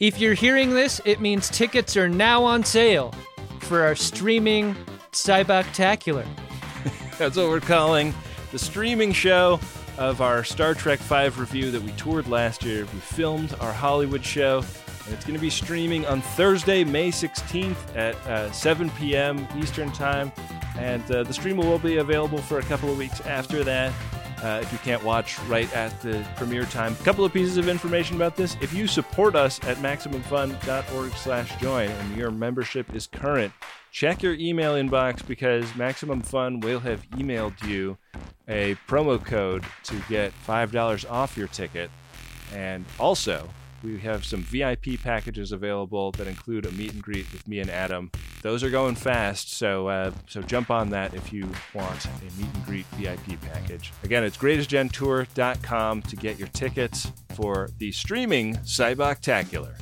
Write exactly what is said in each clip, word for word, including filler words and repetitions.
If you're hearing this, it means tickets are now on sale for our streaming Cyboctacular. That's what we're calling the streaming show of our Star Trek five review that we toured last year. We filmed our Hollywood show, and it's going to be streaming on Thursday, May sixteenth at uh, seven p.m. Eastern Time. And uh, the stream will be available for a couple of weeks after that. Uh, if you can't watch right at the premiere time. A couple of pieces of information about this. If you support us at MaximumFun.org slash join and your membership is current, check your email inbox because Maximum Fun will have emailed you a promo code to get five dollars off your ticket. And also, we have some V I P packages available that include a meet and greet with me and Adam. Those are going fast, so uh, so jump on that if you want a meet and greet V I P package. Again, it's greatest gen tour dot com to get your tickets for the streaming Cyboctacular.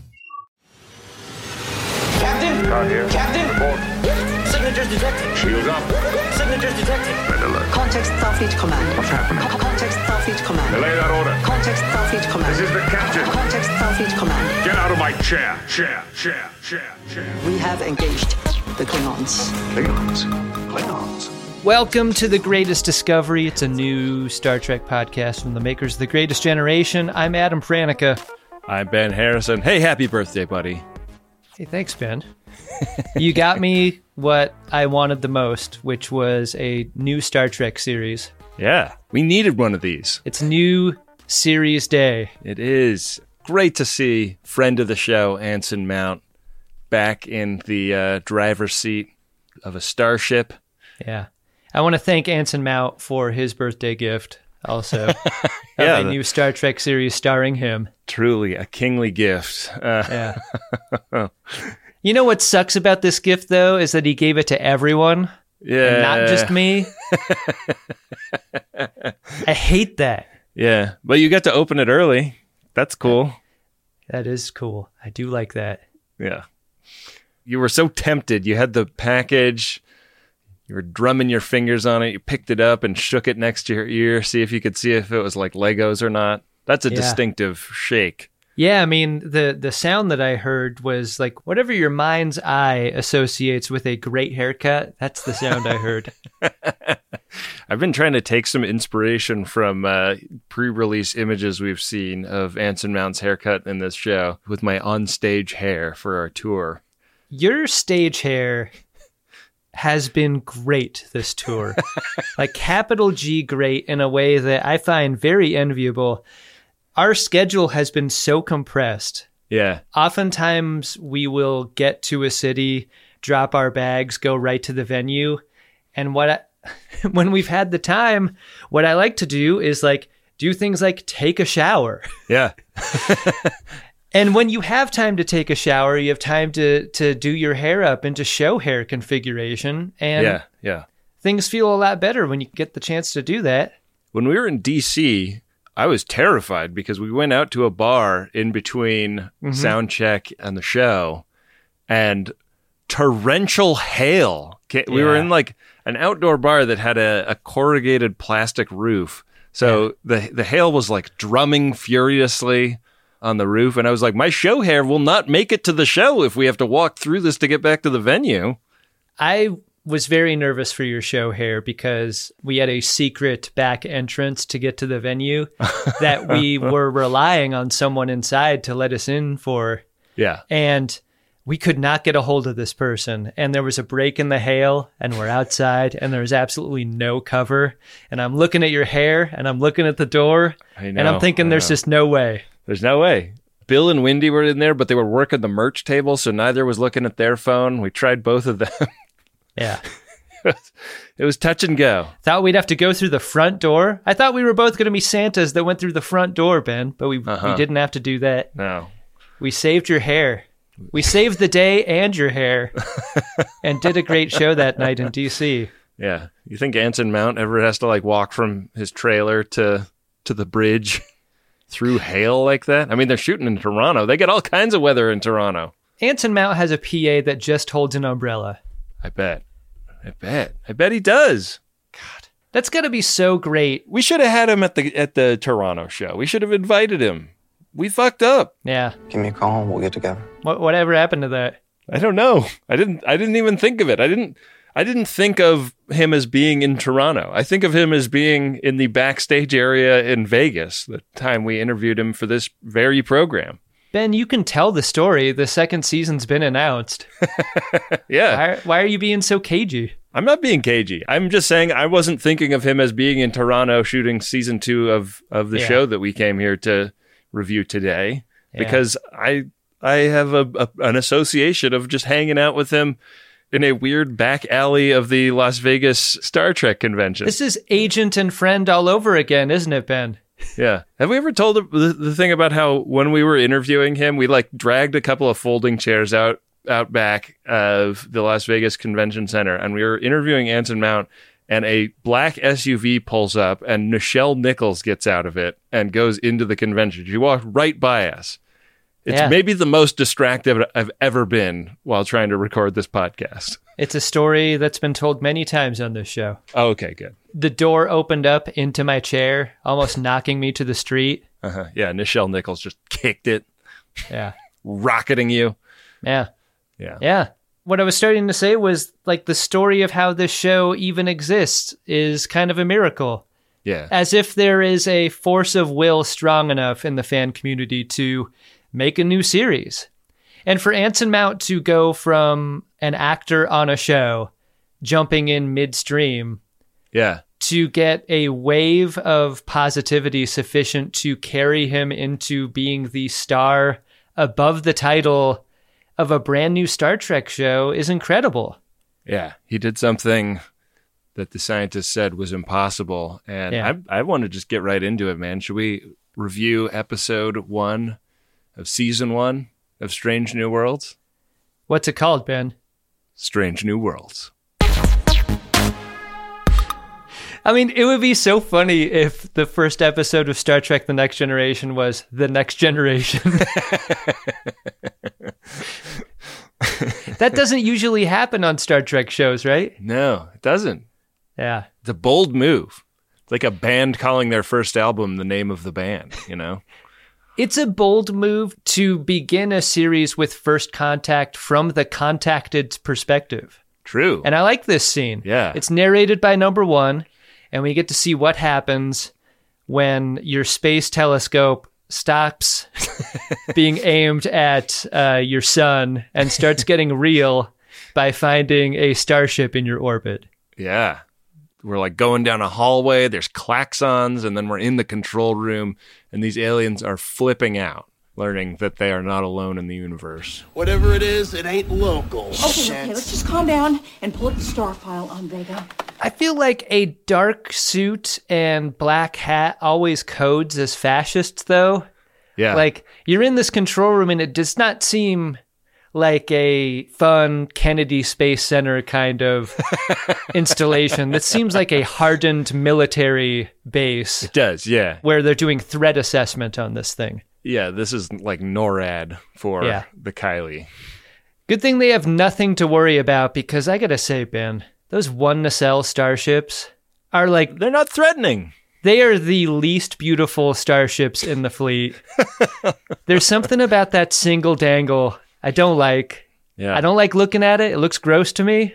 Captain? Not here. Captain? Report. Signatures detected. Shields up. Signatures detected. Red alert. Context Starfleet Command. What's happening? Co- Context Starfleet Command. Relay that order. Context Starfleet Command. This is the captain. Context Starfleet Command. Get out of my chair. Chair, chair, chair, chair. We have engaged the Klingons. Klingons. Klingons. Welcome to The Greatest Discovery. It's a new Star Trek podcast from the makers of The Greatest Generation. I'm Adam Pranica. I'm Ben Harrison. Hey, happy birthday, buddy. Hey, thanks, Ben. You got me what I wanted the most, which was a new Star Trek series. Yeah, we needed one of these. It's new series day. It is great to see friend of the show, Anson Mount, back in the uh, driver's seat of a starship. Yeah. I want to thank Anson Mount for his birthday gift also. Yeah, of a the- new Star Trek series starring him. Truly a kingly gift. Uh, Yeah. You know what sucks about this gift, though, is that he gave it to everyone, yeah. and not just me. I hate that. Yeah, but you got to open it early. That's cool. That is cool. I do like that. Yeah. You were so tempted. You had the package. You were drumming your fingers on it. You picked it up and shook it next to your ear, see if you could see if it was like Legos or not. That's a Yeah. distinctive shake. Yeah, I mean, the, the sound that I heard was like whatever your mind's eye associates with a great haircut, that's the sound I heard. I've been trying to take some inspiration from uh, pre-release images we've seen of Anson Mount's haircut in this show with my on-stage hair for our tour. Your stage hair has been great this tour. Like capital G great in a way that I find very enviable. Our schedule has been so compressed. Yeah. Oftentimes we will get to a city, drop our bags, go right to the venue. And what I, when we've had the time, what I like to do is like do things like take a shower. Yeah. And when you have time to take a shower, you have time to to do your hair up into show hair configuration. And yeah. Yeah. things feel a lot better when you get the chance to do that. When we were in D C, I was terrified because we went out to a bar in between Mm-hmm. sound check and the show, and torrential hail. Ca- We were Yeah. in like an outdoor bar that had a, a corrugated plastic roof. So the the hail was like drumming furiously on the roof. And I was like, my show hair will not make it to the show if we have to walk through this to get back to the venue. I was very nervous for your show hair because we had a secret back entrance to get to the venue that we were relying on someone inside to let us in for. Yeah. And we could not get a hold of this person. And there was a break in the hail and we're outside and there was absolutely no cover. And I'm looking at your hair and I'm looking at the door I and know, I'm thinking I there's know. just no way. There's no way. Bill and Wendy were in there, but they were working the merch table, so neither was looking at their phone. We tried both of them. Yeah. It was touch and go. Thought we'd have to go through the front door. I thought we were both going to be Santas that went through the front door, Ben, but we, Uh-huh. we didn't have to do that. No. We saved your hair. We saved the day and your hair and did a great show that night in D C. Yeah. You think Anson Mount ever has to like walk from his trailer to to the bridge through hail like that? I mean, they're shooting in Toronto. They get all kinds of weather in Toronto. Anson Mount has a P A that just holds an umbrella. I bet. I bet. I bet he does. That's got to be so great. We should have had him at the at the Toronto show. We should have invited him. we fucked up. Yeah. Give me a call and we'll get together. What whatever happened to that? I don't know. I didn't I didn't even think of it. I didn't I didn't think of him as being in Toronto. I think of him as being in the backstage area in Vegas, the time we interviewed him for this very program. Ben, you can tell the story. The second season's been announced. Yeah. Why, why are you being so cagey? I'm not being cagey. I'm just saying I wasn't thinking of him as being in Toronto shooting season two of, of the Yeah. show that we came here to review today, Yeah. because I I have a, a an association of just hanging out with him in a weird back alley of the Las Vegas Star Trek convention. This is agent and friend all over again, isn't it, Ben? Yeah. Have we ever told the, the, the thing about how when we were interviewing him, we like dragged a couple of folding chairs out out back of the Las Vegas Convention Center, and we were interviewing Anson Mount, and a black S U V pulls up, and Nichelle Nichols gets out of it and goes into the convention. She walked right by us. It's Yeah. maybe the most distracted I've ever been while trying to record this podcast. It's a story that's been told many times on this show. Oh, okay, good. The door opened up into my chair, almost knocking me to the street. Uh-huh. Yeah, Nichelle Nichols just kicked it, Yeah. rocketing you. Yeah. Yeah. Yeah. What I was starting to say was like the story of how this show even exists is kind of a miracle. Yeah. As if there is a force of will strong enough in the fan community to make a new series. And for Anson Mount to go from an actor on a show, jumping in midstream, Yeah. to get a wave of positivity sufficient to carry him into being the star above the title of a brand new Star Trek show is incredible. Yeah, he did something that the scientists said was impossible. And Yeah. I, I want to just get right into it, man. Should we review episode one of season one of Strange New Worlds? What's it called, Ben? Strange New Worlds. I mean, it would be so funny if the first episode of Star Trek The Next Generation was The Next Generation. That doesn't usually happen on Star Trek shows, right? No, it doesn't. Yeah. It's a bold move. It's like a band calling their first album the name of the band, you know? It's a bold move to begin a series with first contact from the contacted's perspective. True. And I like this scene. Yeah. It's narrated by number one, and we get to see what happens when your space telescope stops being aimed at uh, your sun and starts getting real by finding a starship in your orbit. Yeah. We're like going down a hallway, there's klaxons, and then we're in the control room, and these aliens are flipping out, learning that they are not alone in the universe. Whatever it is, it ain't local. Okay, okay, let's just calm down and pull up the star file on Vega. I feel like a dark suit and black hat always codes as fascists, though. Yeah. Like, you're in this control room, and it does not seem like a fun Kennedy Space Center kind of installation. That seems like a hardened military base it does, yeah. where they're doing threat assessment on this thing. Yeah, this is like NORAD for Yeah. the Kylie. Good thing they have nothing to worry about, because I gotta say, Ben, those one nacelle starships are like, They're not threatening. they are the least beautiful starships in the fleet. There's something about that single dangle I don't like. Yeah. I don't like looking at it. It looks gross to me.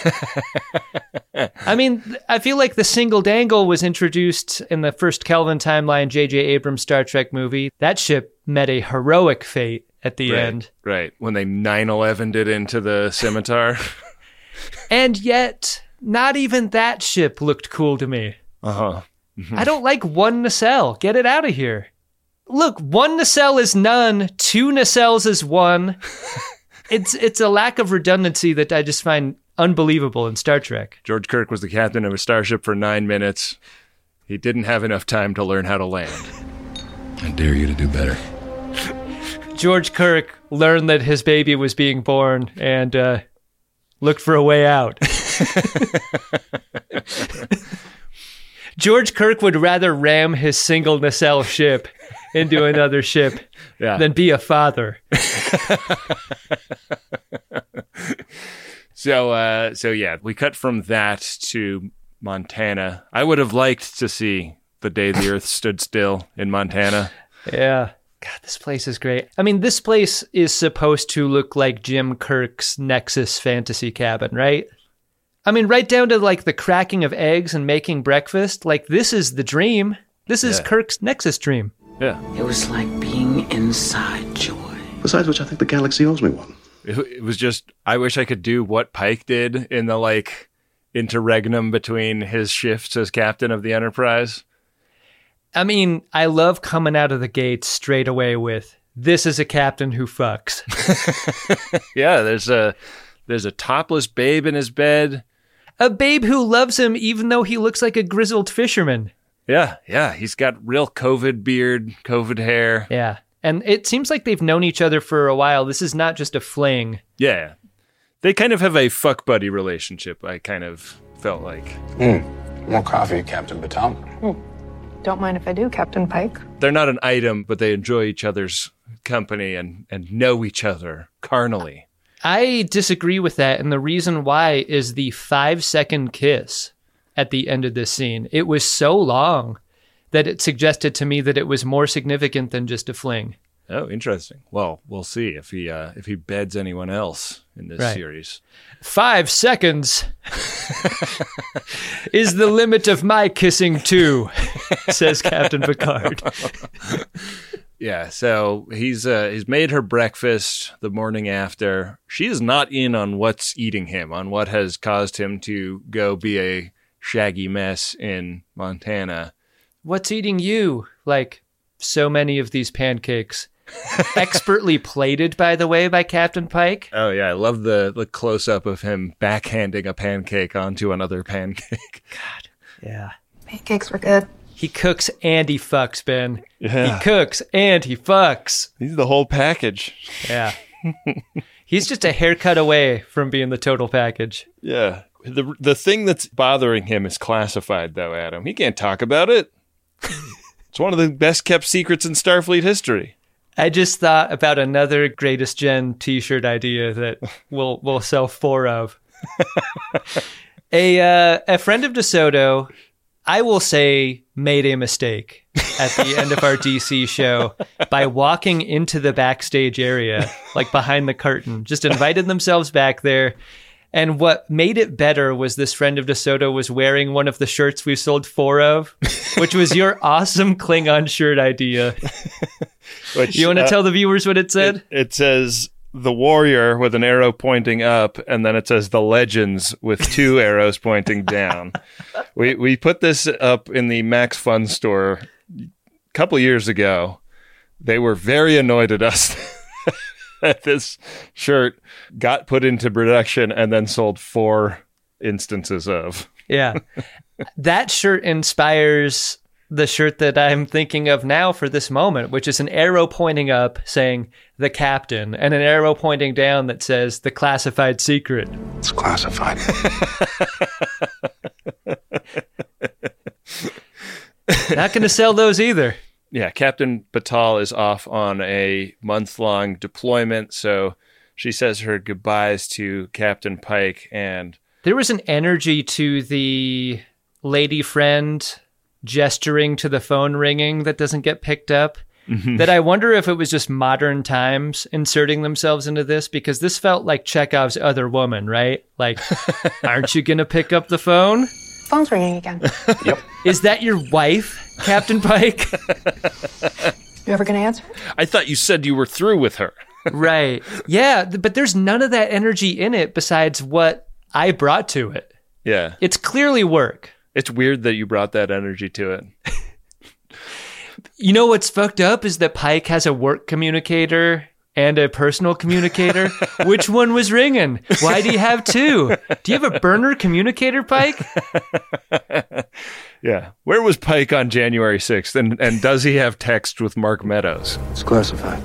I mean, I feel like the single dangle was introduced in the first Kelvin timeline J J Abrams Star Trek movie. That ship met a heroic fate at the right, end. Right. When they nine eleven'd it into the scimitar. And yet, not even that ship looked cool to me. Uh-huh. I don't like one nacelle. Get it out of here. Look, one nacelle is none. Two nacelles is one. It's it's a lack of redundancy that I just find unbelievable in Star Trek. George Kirk was the captain of a starship for nine minutes. He didn't have enough time to learn how to land. I dare you to do better. George Kirk learned that his baby was being born and uh, looked for a way out. George Kirk would rather ram his single nacelle ship into another ship Yeah. than be a father. So, uh, so yeah, we cut from that to Montana. I would have liked to see the day the Earth stood still in Montana. Yeah. God, this place is great. I mean, this place is supposed to look like Jim Kirk's Nexus fantasy cabin, right? I mean, right down to like the cracking of eggs and making breakfast. Like, this is the dream. This is Yeah. Kirk's Nexus dream. Yeah. It was like being inside Joy. Besides which, I think the galaxy owes me one. It, it was just, I wish I could do what Pike did in the like interregnum between his shifts as captain of the Enterprise. I mean, I love coming out of the gates straight away with, this is a captain who fucks. Yeah, there's a there's a topless babe in his bed. A babe who loves him even though he looks like a grizzled fisherman. Yeah, yeah, he's got real COVID beard, COVID hair. Yeah. And it seems like they've known each other for a while. This is not just a fling. Yeah. They kind of have a fuck buddy relationship, I kind of felt like. More coffee, Captain Batal. Don't mind if I do, Captain Pike. They're not an item, but they enjoy each other's company and, and know each other carnally. I disagree with that. And the reason why is the five second kiss at the end of this scene. It was so long that it suggested to me that it was more significant than just a fling. Oh, interesting. Well, we'll see if he uh, if he beds anyone else in this Right. series. Five seconds is the limit of my kissing too, says Captain Picard. Yeah, so he's uh, he's made her breakfast the morning after. She is not in on what's eating him, on what has caused him to go be a shaggy mess in Montana. What's eating you? Like so many of these pancakes. Expertly plated, by the way, by Captain Pike. Oh, yeah, I love the, the close-up of him backhanding a pancake onto another pancake. Yeah. Pancakes were good. He cooks and he fucks, Ben. Yeah. He cooks and he fucks. He's the whole package. Yeah. He's just a haircut away from being the total package. Yeah. The the thing that's bothering him is classified, though, Adam. He can't talk about it. It's one of the best-kept secrets in Starfleet history. I just thought about another Greatest Gen t-shirt idea that we'll, we'll sell four of. a, uh, a friend of DeSoto, I will say, made a mistake at the end of our D C show by walking into the backstage area, like behind the curtain, just invited themselves back there. And what made it better was this friend of DeSoto was wearing one of the shirts we sold four of, which was your awesome Klingon shirt idea. Which, you want to uh, tell the viewers what it said? It, it says the warrior with an arrow pointing up, and then it says the legends with two arrows pointing down. We we put this up in the Max Fun store a couple years ago. They were very annoyed at us that this shirt got put into production and then sold four instances of. Yeah. That shirt inspires the shirt that I'm thinking of now for this moment, which is an arrow pointing up saying the captain and an arrow pointing down that says the classified secret. It's classified. Not going to sell those either. Yeah, Captain Batal is off on a month-long deployment, so she says her goodbyes to Captain Pike, and there was an energy to the lady friend gesturing to the phone ringing that doesn't get picked up, mm-hmm. that I wonder if it was just modern times inserting themselves into this, because this felt like Chekhov's Other Woman, right? Like, aren't you going to pick up the phone? Phone's ringing again. Yep. Is that your wife, Captain Pike? You ever gonna answer? I thought you said you were through with her. Right. Yeah, th- but there's none of that energy in it besides what I brought to it. Yeah. It's clearly work. It's weird that you brought that energy to it. You know what's fucked up is that Pike has a work communicator and a personal communicator. Which one was ringing? Why do you have two? Do you have a burner communicator, Pike? Yeah. Where was Pike on January sixth? And and does he have text with Mark Meadows? It's classified.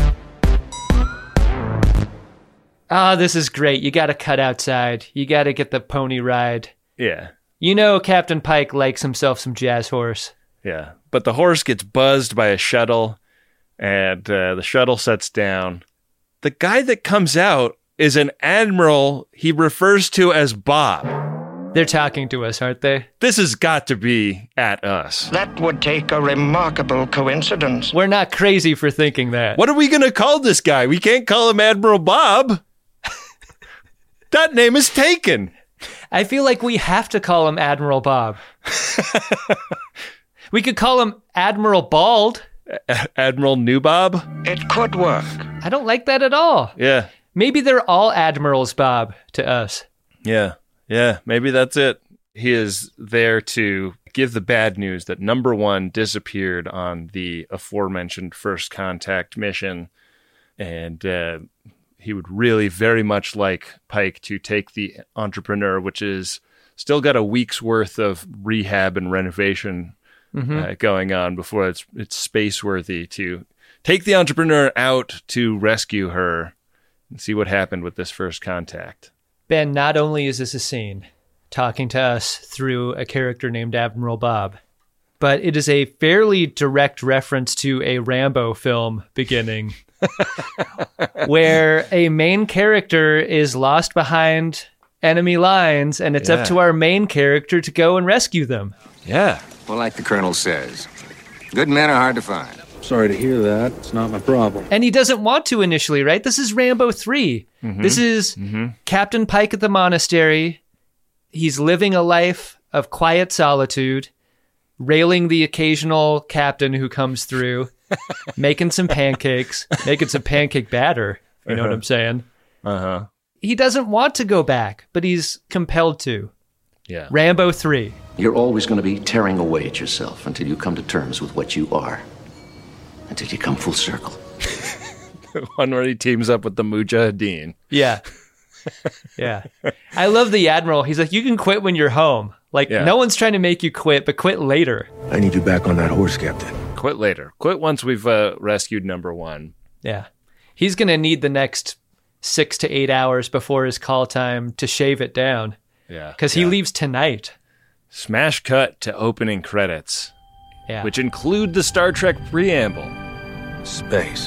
Ah, oh, this is great. You got to cut outside. You got to get the pony ride. Yeah. You know Captain Pike likes himself some jazz horse. Yeah. But the horse gets buzzed by a shuttle, and uh, the shuttle sets down. The guy that comes out is an admiral he refers to as Bob. They're talking to us, aren't they? This has got to be at us. That would take a remarkable coincidence. We're not crazy for thinking that. What are we going to call this guy? We can't call him Admiral Bob. That name is taken. I feel like we have to call him Admiral Bob. We could call him Admiral Bald. A- Admiral New Bob? It could work. I don't like that at all. Yeah. Maybe they're all Admirals Bob to us. Yeah. Yeah. Maybe that's it. He is there to give the bad news that number one disappeared on the aforementioned First Contact mission. And uh, he would really very much like Pike to take the Entrepreneur, which is still got a week's worth of rehab and renovation mm-hmm. uh, going on before it's it's space worthy, to take the Entrepreneur out to rescue her and see what happened with this First Contact. Ben, not only is this a scene talking to us through a character named Admiral Bob, but it is a fairly direct reference to a Rambo film beginning where a main character is lost behind enemy lines, and it's yeah. up to our main character to go and rescue them. Yeah. Well, like the Colonel says, good men are hard to find. Sorry to hear that. It's not my problem. And he doesn't want to initially, right? This is Rambo three. Mm-hmm. This is mm-hmm. Captain Pike at the monastery. He's living a life of quiet solitude, railing the occasional captain who comes through, making some pancakes, making some pancake batter. You know uh-huh. what I'm saying? Uh-huh. He doesn't want to go back, but he's compelled to. Yeah. Rambo three. You're always going to be tearing away at yourself until you come to terms with what you are. Until you come full circle. The one where he teams up with the Mujahideen. Yeah. Yeah. I love the Admiral. He's like, you can quit when you're home. Like, yeah. no one's trying to make you quit, but quit later. I need you back on that horse, Captain. Quit later. Quit once we've uh, rescued number one. Yeah. He's going to need the next six to eight hours before his call time to shave it down. Yeah. Because yeah. he leaves tonight. Smash cut to opening credits. Yeah. Which include the Star Trek preamble. Space.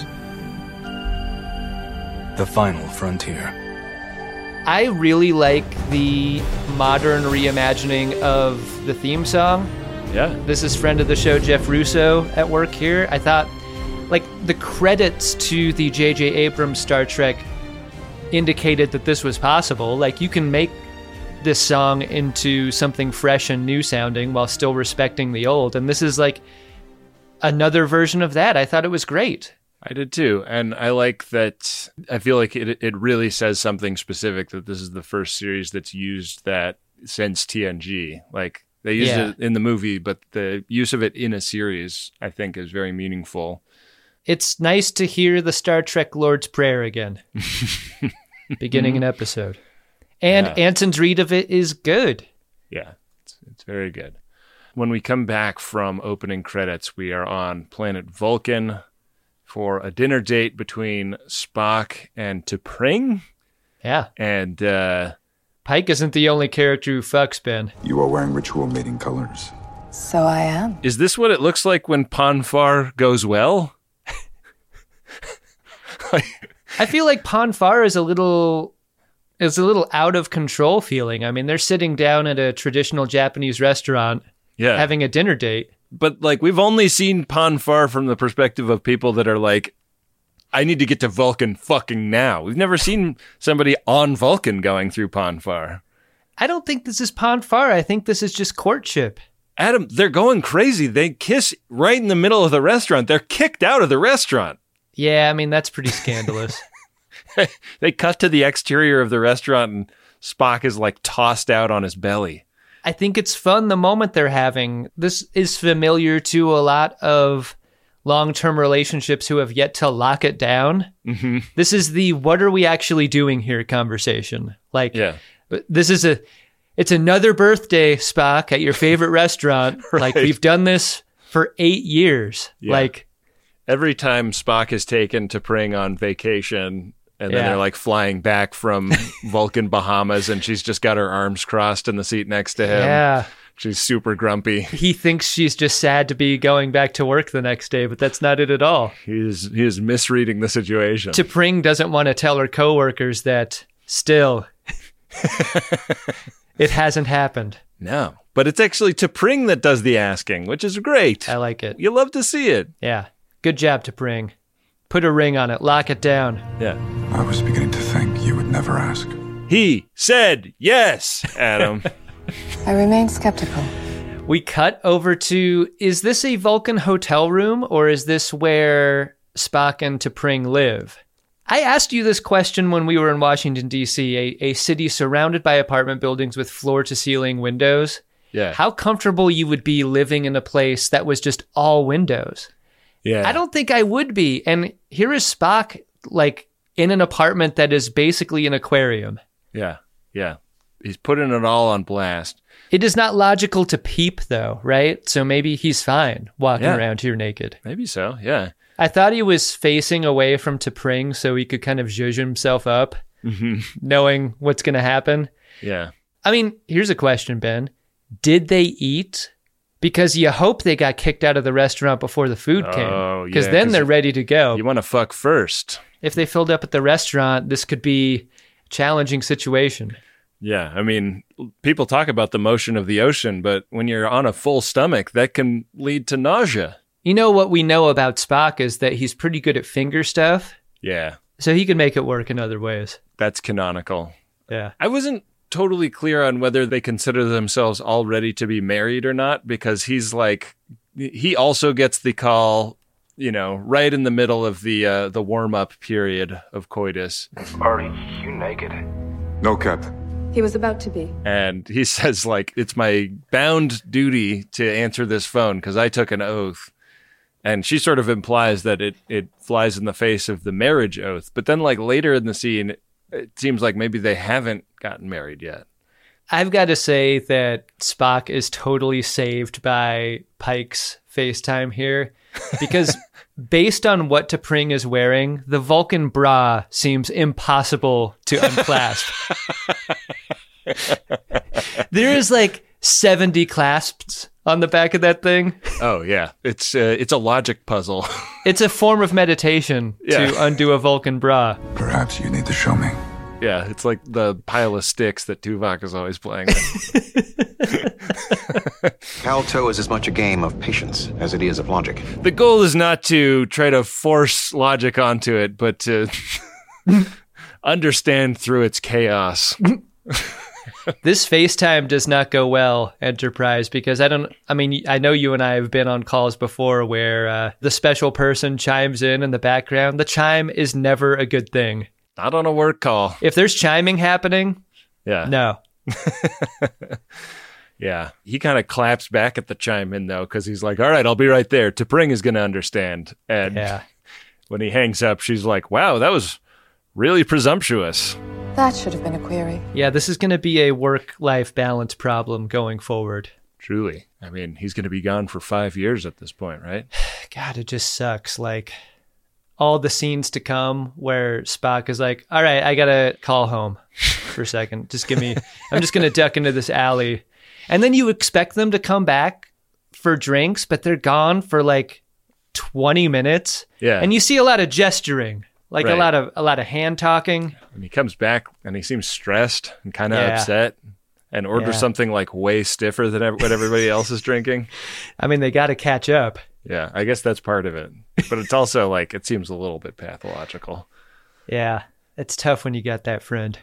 The final frontier. I really like the modern reimagining of the theme song. Yeah. This is friend of the show, Jeff Russo, at work here. I thought, like, the credits to the J J Abrams Star Trek indicated that this was possible. Like, you can make this song into something fresh and new sounding while still respecting the old. And this is like another version of that. I thought it was great. I did too. And I like that. I feel like it it really says something specific that this is the first series that's used that since T N G. Like, they used Yeah. it in the movie, but the use of it in a series, I think, is very meaningful. It's nice to hear the Star Trek Lord's Prayer again, beginning an episode. And Yeah. Anson's read of it is good. Yeah, it's, it's very good. When we come back from opening credits, we are on planet Vulcan for a dinner date between Spock and T'Pring. Yeah. And uh, Pike isn't the only character who fucks, Ben. You are wearing ritual mating colors. So I am. is this what it looks like when Ponfar goes well? I feel like Ponfar is a little is a little out of control feeling. I mean, they're sitting down at a traditional Japanese restaurant Yeah. having a dinner date. But, like, we've only seen Ponfar from the perspective of people that are like, I need to get to Vulcan fucking now. We've never seen somebody on Vulcan going through Ponfar. I don't think this is Ponfar. I think this is just courtship. Adam, they're going crazy. They kiss right in the middle of the restaurant. They're kicked out of the restaurant. Yeah, I mean, that's pretty scandalous. They cut to the exterior of the restaurant and Spock is like tossed out on his belly. I think it's fun the moment they're having. This is familiar to a lot of long-term relationships who have yet to lock it down. Mm-hmm. This is the what are we actually doing here conversation. Like, yeah. this is a, it's another birthday, Spock, at your favorite restaurant. Right. Like, we've done this for eight years. Yeah. Like, every time Spock is taken T'Pring on vacation, and then Yeah. they're like flying back from Vulcan, Bahamas, and she's just got her arms crossed in the seat next to him. Yeah. She's super grumpy. He thinks she's just sad to be going back to work the next day, but that's not it at all. He is, he is misreading the situation. T'Pring doesn't want to tell her coworkers that still It hasn't happened. No, but it's actually T'Pring that does the asking, which is great. I like it. You love to see it. Yeah. Good job, T'Pring. Put a ring on it. Lock it down. Yeah. I was beginning to think you would never ask. He said yes, Adam. I remain skeptical. We cut over to, is this a Vulcan hotel room or is this where Spock and T'Pring live? I asked you this question when we were in Washington, D C, a, a city surrounded by apartment buildings with floor-to-ceiling windows. Yeah. How comfortable you would be living in a place that was just all windows. Yeah. I don't think I would be. And here is Spock, like, in an apartment that is basically an aquarium. Yeah, yeah. He's putting it all on blast. It is not logical to peep, though, right? So maybe he's fine walking Yeah. around here naked. Maybe so, yeah. I thought he was facing away from T'Pring so he could kind of zhuzh himself up, Mm-hmm. knowing what's going to happen. Yeah. I mean, here's a question, Ben. Did they eat? Because you hope they got kicked out of the restaurant before the food Oh, came. Because yeah, then 'cause they're ready to go. You want to fuck first. If they filled up at the restaurant, this could be a challenging situation. Yeah, I mean, people talk about the motion of the ocean, but when you're on a full stomach, that can lead to nausea. You know what we know about Spock is that he's pretty good at finger stuff, Yeah, so he can make it work in other ways. that's canonical. Yeah. I wasn't totally clear on whether they consider themselves all ready to be married or not, because he's like, he also gets the call, you know, right in the middle of the uh, the warm-up period of coitus. Are you naked? No, Captain. He was about to be. And he says, like, it's my bound duty to answer this phone because I took an oath. And she sort of implies that it, it flies in the face of the marriage oath. But then, like, later in the scene, it seems like maybe they haven't gotten married yet. I've got to say that Spock is totally saved by Pike's FaceTime here because based on what T'Pring is wearing, the Vulcan bra seems impossible to unclasp. There is like seventy clasps on the back of that thing. Oh, yeah. It's uh, it's a logic puzzle. It's a form of meditation Yeah. to undo a Vulcan bra. Perhaps you need to show me. Yeah, it's like the pile of sticks that Tuvok is always playing with. Alto is as much a game of patience as it is of logic. The goal is not to try to force logic onto it, but to understand through its chaos. This FaceTime does not go well, Enterprise, because I don't, I mean, I know you and I have been on calls before where uh, the special person chimes in in the background. The chime is never a good thing. Not on a work call. If there's chiming happening, Yeah. no. Yeah. He kind of claps back at the chime in, though, because he's like, all right, I'll be right there. T'Pring is going to understand. And Yeah. when he hangs up, she's like, wow, that was really presumptuous. That should have been a query. Yeah, this is going to be a work-life balance problem going forward. Truly. I mean, he's going to be gone for five years at this point, right? God, it just sucks. Like, all the scenes to come where Spock is like, all right, I got to call home for a second. Just give me, I'm just going to duck into this alley. And then you expect them to come back for drinks, but they're gone for like twenty minutes. Yeah. And you see a lot of gesturing, like Right. a lot of a lot of hand talking. And he comes back and he seems stressed and kind of Yeah. upset and orders Yeah. something like way stiffer than ev- what everybody else is drinking. I mean, they got to catch up. Yeah, I guess that's part of it. But it's also like, it seems a little bit pathological. Yeah, it's tough when you got that friend.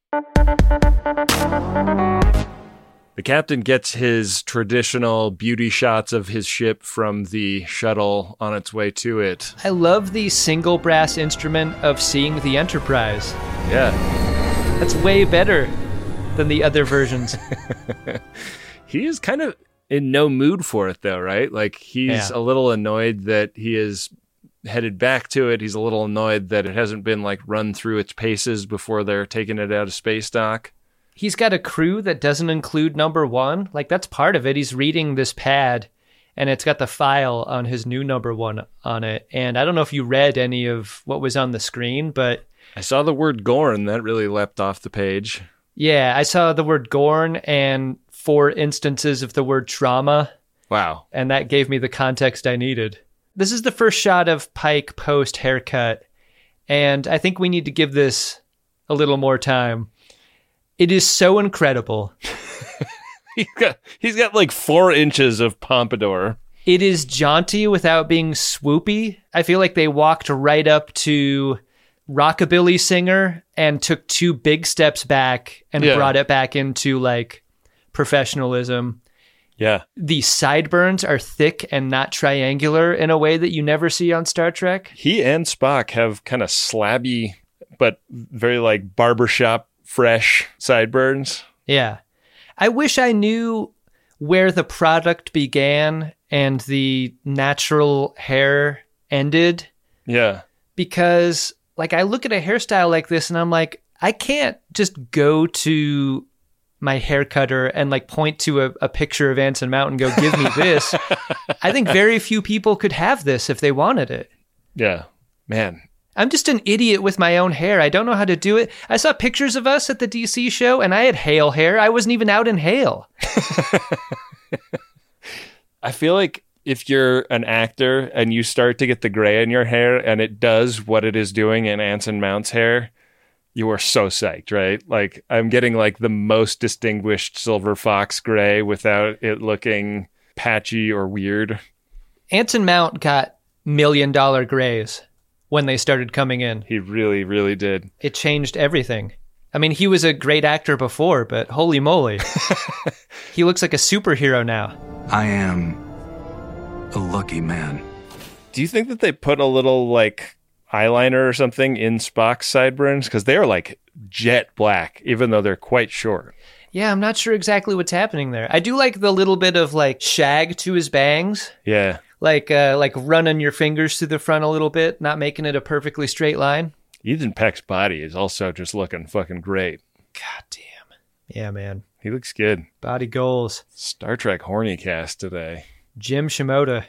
The captain gets his traditional beauty shots of his ship from the shuttle on its way to it. I love the single brass instrument of seeing the Enterprise. Yeah. That's way better than the other versions. He is kind of in no mood for it, though, right? Like, he's Yeah. a little annoyed that he is headed back to it. He's a little annoyed that it hasn't been, like, run through its paces before they're taking it out of space dock. He's got a crew that doesn't include number one. Like, that's part of it. He's reading this pad, and it's got the file on his new number one on it. And I don't know if you read any of what was on the screen, but I saw the word Gorn. That really leapt off the page. yeah, I saw the word Gorn and four instances of the word trauma. Wow. And that gave me the context I needed. This is the first shot of Pike post haircut, and I think we need to give this a little more time. It is so incredible he's got he's got like four inches of pompadour. It is jaunty without being swoopy. I feel like they walked right up to Rockabilly Singer and took two big steps back and Yeah. brought it back into like professionalism. Yeah. The sideburns are thick and not triangular in a way that you never see on Star Trek. He and Spock have kind of slabby, but very like barbershop fresh sideburns. Yeah. I wish I knew where the product began and the natural hair ended, Yeah. because like I look at a hairstyle like this and I'm like, I can't just go to my hair cutter and like point to a, a picture of Anson Mount and go, give me this. I think very few people could have this if they wanted it. Yeah. Man. I'm just an idiot with my own hair. I don't know how to do it. I saw pictures of us at the D C show and I had Hale hair. I wasn't even out in Hale. I feel like if you're an actor and you start to get the gray in your hair and it does what it is doing in Anson Mount's hair, you are so psyched, right? Like I'm getting like the most distinguished Silver Fox gray without it looking patchy or weird. Anson Mount got million dollar grays when they started coming in. He really, really did. It changed everything. I mean, he was a great actor before, but holy moly. He looks like a superhero now. I am a lucky man. Do you think that they put a little like eyeliner or something in Spock's sideburns? Because they are like jet black, even though they're quite short. Yeah, I'm not sure exactly what's happening there. I do like the little bit of like shag to his bangs. Yeah. Like uh, like running your fingers through the front a little bit, not making it a perfectly straight line. Ethan Peck's body is also just looking fucking great. God damn. Yeah, man. He looks good. Body goals. Star Trek horny cast today. Jim Shimoda,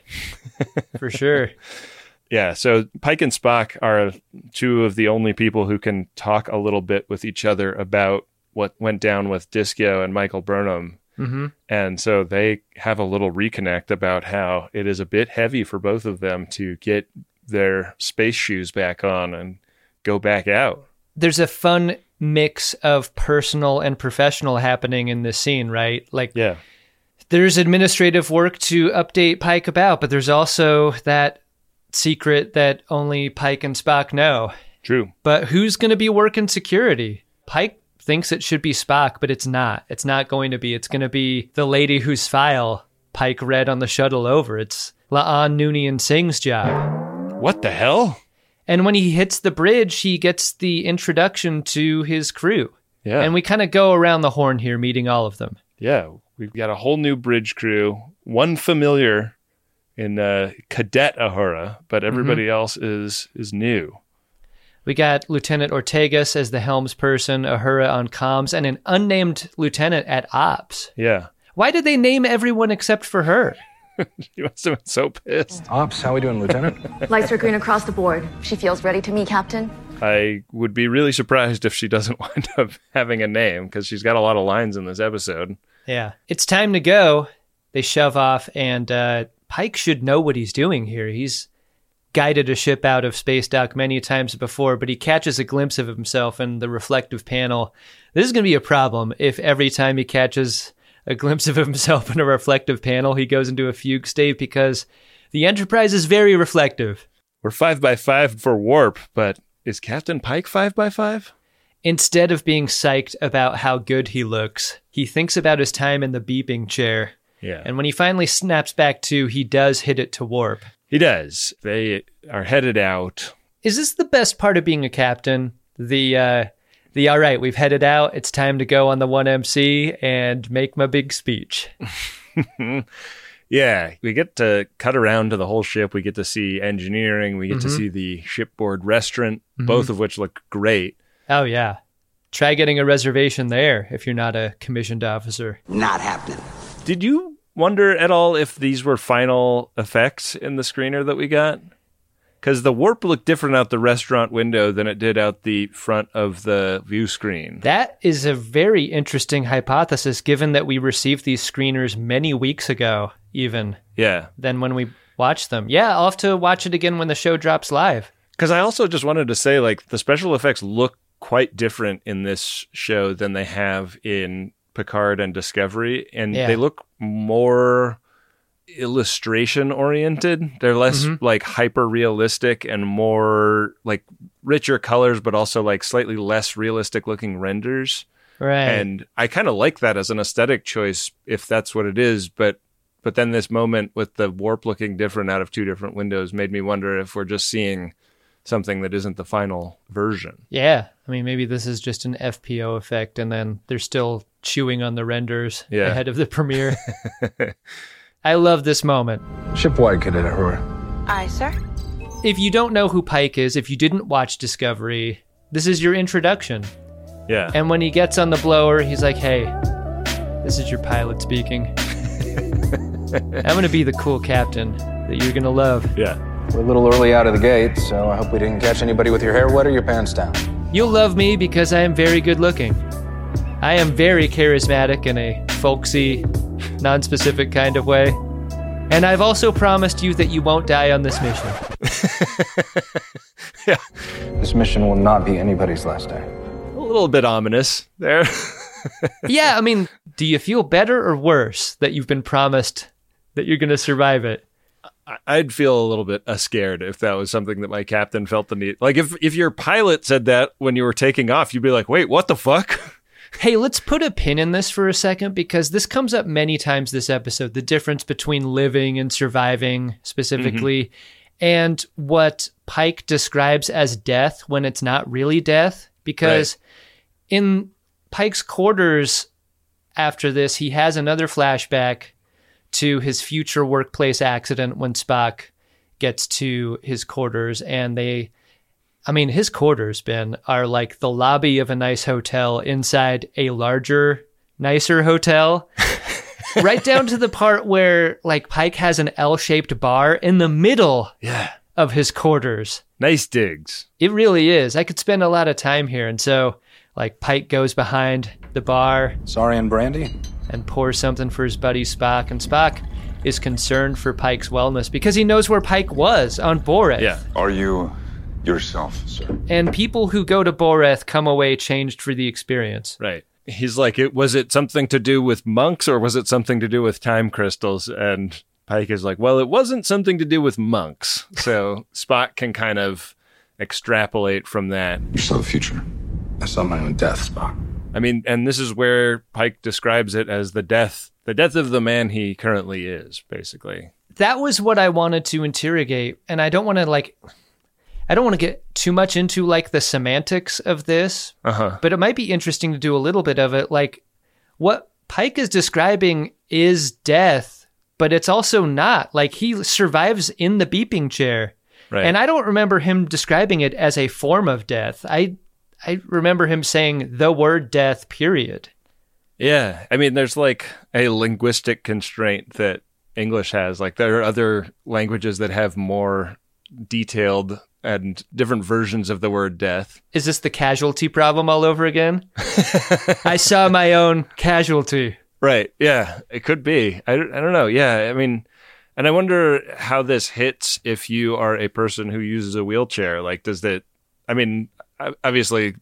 for sure. Yeah, so Pike and Spock are two of the only people who can talk a little bit with each other about what went down with Disco and Michael Burnham. Mm-hmm. And so they have a little reconnect about how it is a bit heavy for both of them to get their space shoes back on and go back out. There's a fun mix of personal and professional happening in this scene, right? Like, yeah. There's administrative work to update Pike about, but there's also that secret that only Pike and Spock know. True. But who's going to be working security? Pike thinks it should be Spock, but it's not. It's not going to be. It's going to be the lady whose file Pike read on the shuttle over. It's La'an Noonien Singh's job. What the hell? And when he hits the bridge, he gets the introduction to his crew. Yeah. And we kind of go around the horn here, meeting all of them. Yeah. We've got a whole new bridge crew. One familiar in uh, Cadet Uhura, but everybody mm-hmm. else is is new. We got Lieutenant Ortegas as the helmsperson, Uhura on comms, and an unnamed lieutenant at ops. Yeah. Why did they name everyone except for her? She must have been so pissed. Ops, how we doing, Lieutenant? Lights are green across the board. She feels ready to meet Captain. I would be really surprised if she doesn't wind up having a name, because she's got a lot of lines in this episode. Yeah. It's time to go. They shove off, and uh, Pike should know what he's doing here. He's guided a ship out of space dock many times before, but he catches a glimpse of himself in the reflective panel. This is going to be a problem if every time he catches a glimpse of himself in a reflective panel, he goes into a fugue state, because the Enterprise is very reflective. We're five by five for warp, but is Captain Pike five by five? Instead of being psyched about how good he looks, he thinks about his time in the beeping chair. Yeah. And when he finally snaps back to, he does hit it to warp. He does. They are headed out. Is this the best part of being a captain? The, uh, the, all right, we've headed out. It's time to go on the one M C and make my big speech. Yeah, we get to cut around to the whole ship. We get to see engineering. We get Mm-hmm. to see the shipboard restaurant, Mm-hmm. both of which look great. Oh, yeah. Try getting a reservation there if you're not a commissioned officer. Not happening. Did you wonder at all if these were final effects in the screener that we got? Because the warp looked different out the restaurant window than it did out the front of the view screen. That is a very interesting hypothesis, given that we received these screeners many weeks ago, even. Yeah. Than when we watched them. Yeah, I'll have to watch it again when the show drops live. Because I also just wanted to say, like, the special effects look quite different in this show than they have in Picard and Discovery, and Yeah. they look more illustration oriented. They're less Mhm. like hyper realistic and more like richer colors, but also like slightly less realistic looking renders. Right. And I kind of like that as an aesthetic choice if that's what it is, but but then this moment with the warp looking different out of two different windows made me wonder if we're just seeing something that isn't the final version. Yeah. I mean, maybe this is just an F P O effect, and then they're still chewing on the renders Yeah. ahead of the premiere. I love this moment. Shipwide, Cadet Ahura. Aye, sir. If you don't know who Pike is, if you didn't watch Discovery, this is your introduction. Yeah. And when he gets on the blower, he's like, hey, this is your pilot speaking. I'm going to be the cool captain that you're going to love. Yeah. We're a little early out of the gate, so I hope we didn't catch anybody with your hair wet or your pants down. You'll love me because I am very good looking. I am very charismatic in a folksy, non-specific kind of way. And I've also promised you that you won't die on this mission. Yeah. This mission will not be anybody's last day. A little bit ominous there. Yeah, I mean, do you feel better or worse that you've been promised that you're going to survive it? I'd feel a little bit uh, scared if that was something that my captain felt the need. Like if, if your pilot said that when you were taking off, you'd be like, wait, what the fuck? Hey, let's put a pin in this for a second, because this comes up many times this episode, the difference between living and surviving specifically, mm-hmm. and what Pike describes as death when it's not really death. Because right. in Pike's quarters after this, he has another flashback to his future workplace accident when Spock gets to his quarters, and they, I mean, his quarters, Ben, are like the lobby of a nice hotel inside a larger, nicer hotel. Right down to the part where like Pike has an L-shaped bar in the middle yeah. of his quarters. Nice digs. It really is. I could spend a lot of time here. And so like Pike goes behind the bar. Sorry, and brandy? And pours something for his buddy Spock. And Spock is concerned for Pike's wellness because he knows where Pike was on Boreth. Yeah. Are you yourself, sir? And people who go to Boreth come away changed for the experience. Right. He's like, it was it something to do with monks or was it something to do with time crystals? And Pike is like, well, it wasn't something to do with monks. So Spock can kind of extrapolate from that. You saw the future. I saw my own death, Spock. I mean, and this is where Pike describes it as the death, the death of the man he currently is, basically. That was what I wanted to interrogate. And I don't want to like, I don't want to get too much into like the semantics of this, uh-huh. but it might be interesting to do a little bit of it. Like what Pike is describing is death, but it's also not. Like he survives in the beeping chair. Right. And I don't remember him describing it as a form of death. I I remember him saying the word death, period. Yeah. I mean, there's like a linguistic constraint that English has. Like there are other languages that have more detailed and different versions of the word death. Is this the casualty problem all over again? I saw my own casualty. Right. Yeah, it could be. I, I don't know. Yeah. I mean, and I wonder how this hits if you are a person who uses a wheelchair. Like, does that, I mean, obviously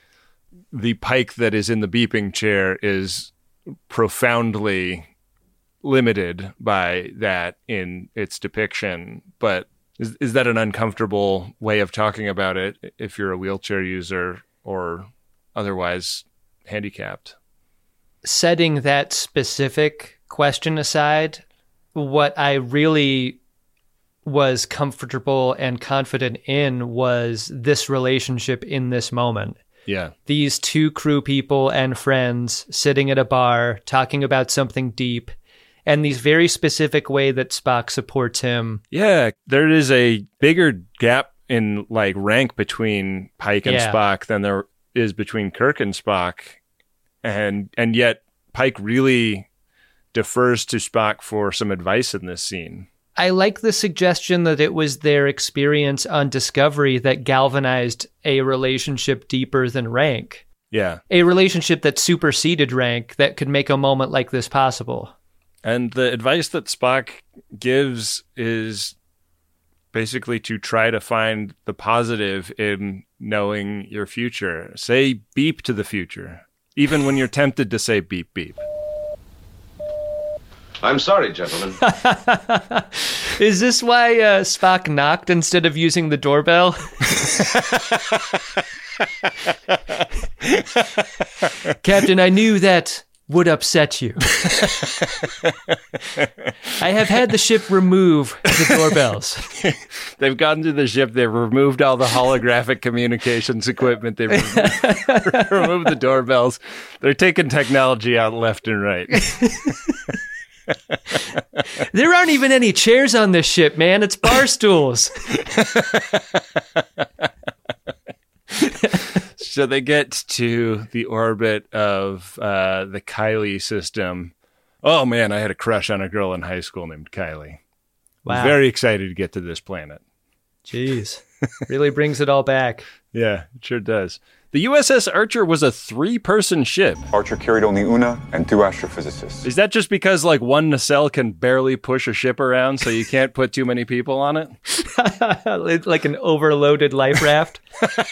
the Pike that is in the beeping chair is profoundly limited by that in its depiction, but is is that an uncomfortable way of talking about it if you're a wheelchair user or otherwise handicapped? Setting that specific question aside, what I really was comfortable and confident in was this relationship in this moment. Yeah. These two crew people and friends sitting at a bar talking about something deep, and these very specific way that Spock supports him. Yeah, there is a bigger gap in like rank between Pike and Yeah. Spock than there is between Kirk and Spock. And and yet Pike really defers to Spock for some advice in this scene. I like the suggestion that it was their experience on Discovery that galvanized a relationship deeper than rank. Yeah. A relationship that superseded rank that could make a moment like this possible. And the advice that Spock gives is basically to try to find the positive in knowing your future. Say beep to the future. even when you're tempted to say beep beep. I'm sorry, gentlemen. Is this why uh, Spock knocked instead of using the doorbell? Captain, I knew that would upset you. I have had the ship remove the doorbells. They've gotten to the ship. They've removed all the holographic communications equipment. They've removed, removed the doorbells. They're taking technology out left and right. There aren't even any chairs on this ship, man. It's bar stools. So they get to the orbit of uh, the Kylie system. Oh, man, I had a crush on a girl in high school named Kylie. Wow. Very excited to get to this planet. Jeez. Really brings it all back. Yeah, it sure does. The U S S Archer was a three-person ship. Archer carried only Una and two astrophysicists. Is that just because, like, one nacelle can barely push a ship around, so you can't put too many people on it? Like an overloaded life raft?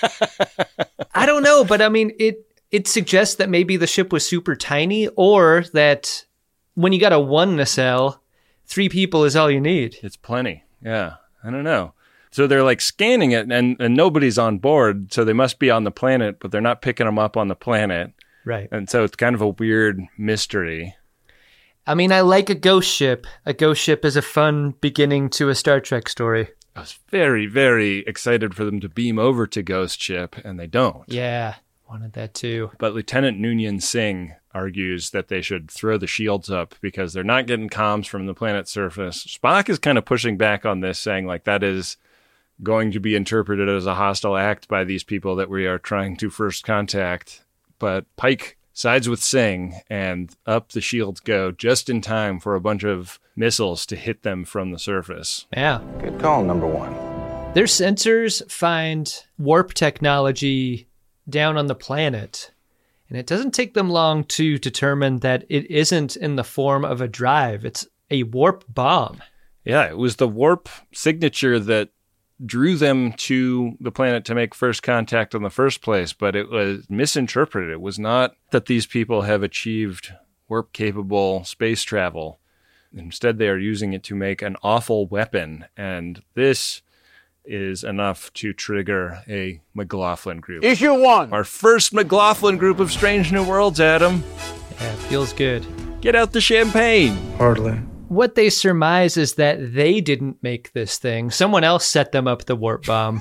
I don't know, but I mean, it it suggests that maybe the ship was super tiny, or that when you got a one nacelle, three people is all you need. It's plenty. Yeah, I don't know. So they're like scanning it and, and nobody's on board. So they must be on the planet, but they're not picking them up on the planet. Right. And so it's kind of a weird mystery. I mean, I like a ghost ship. A ghost ship is a fun beginning to a Star Trek story. I was very, very excited for them to beam over to Ghost Ship, and they don't. Yeah, wanted that too. But Lieutenant Noonien Singh argues that they should throw the shields up because they're not getting comms from the planet's surface. Spock is kind of pushing back on this, saying like that is going to be interpreted as a hostile act by these people that we are trying to first contact. But Pike sides with Singh, and up the shields go just in time for a bunch of missiles to hit them from the surface. Yeah. Good call, number one. Their sensors find warp technology down on the planet, and it doesn't take them long to determine that it isn't in the form of a drive. It's a warp bomb. Yeah, it was the warp signature that drew them to the planet to make first contact in the first place, but it was misinterpreted. It was not that these people have achieved warp-capable space travel. Instead, they are using it to make an awful weapon, and this is enough to trigger a McLaughlin group. Issue one. Our first McLaughlin group of Strange New Worlds, Adam. Yeah, feels good. Get out the champagne. Hardly. What they surmise is that they didn't make this thing. Someone else set them up the warp bomb.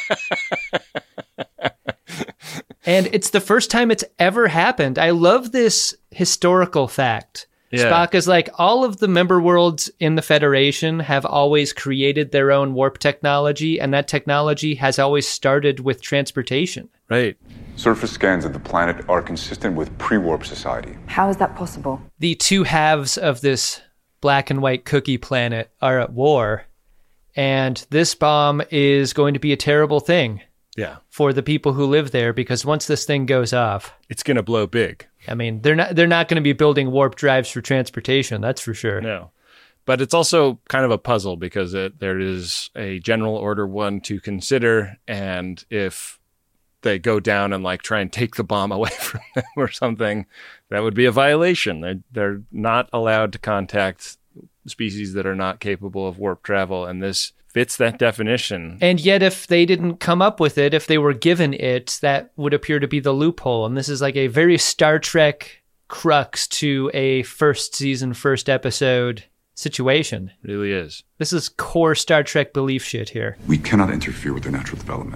And it's the first time it's ever happened. I love this historical fact. Yeah. Spock is like, all of the member worlds in the Federation have always created their own warp technology, and that technology has always started with transportation. Right. Surface scans of the planet are consistent with pre-warp society. How is that possible? The two halves of this black and white cookie planet are at war, and this bomb is going to be a terrible thing. Yeah. For the people who live there, because once this thing goes off, it's going to blow big. I mean, they're not they're not going to be building warp drives for transportation, that's for sure. No. But it's also kind of a puzzle because it, there is a General Order one to consider, and if they go down and like try and take the bomb away from them or something, that would be a violation. They're, they're not allowed to contact species that are not capable of warp travel, and this fits that definition. And yet if they didn't come up with it, if they were given it, that would appear to be the loophole. And this is like a very Star Trek crux to a first season, first episode situation. It really is. This is core Star Trek belief shit here. We cannot interfere with their natural development.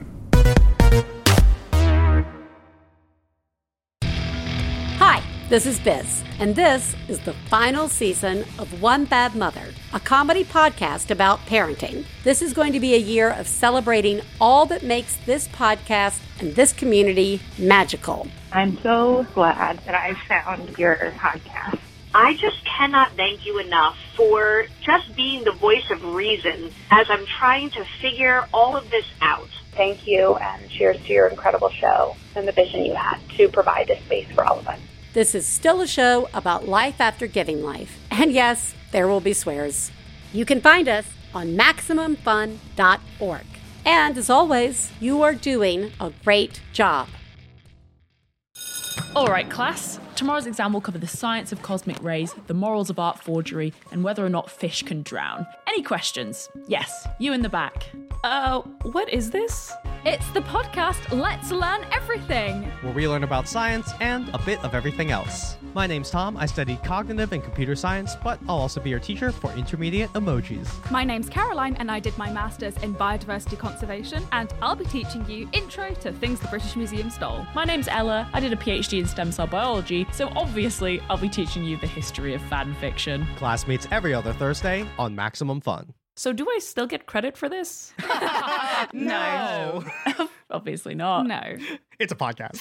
Hi, this is Biz, and this is the final season of One Bad Mother, a comedy podcast about parenting. This is going to be a year of celebrating all that makes this podcast and this community magical. I'm so glad that I found your podcast. I just cannot thank you enough for just being the voice of reason as I'm trying to figure all of this out. Thank you, and cheers to your incredible show and the vision you had to provide this space for all of us. This is still a show about life after giving life. And yes, there will be swears. You can find us on maximum fun dot org. And as always, you are doing a great job. All right, class. Tomorrow's exam will cover the science of cosmic rays, the morals of art forgery, and whether or not fish can drown. Any questions? Yes, you in the back. Uh, what is this? It's the podcast Let's Learn Everything, where we learn about science and a bit of everything else. My name's Tom. I study cognitive and computer science, but I'll also be your teacher for intermediate emojis. My name's Caroline, and I did my master's in biodiversity conservation, and I'll be teaching you intro to things the British Museum stole. My name's Ella. I did a PhD in stem cell biology, so obviously I'll be teaching you the history of fan fiction. Class meets every other Thursday on Maximum Fun. So do I still get credit for this? No. Obviously not. No. It's a podcast.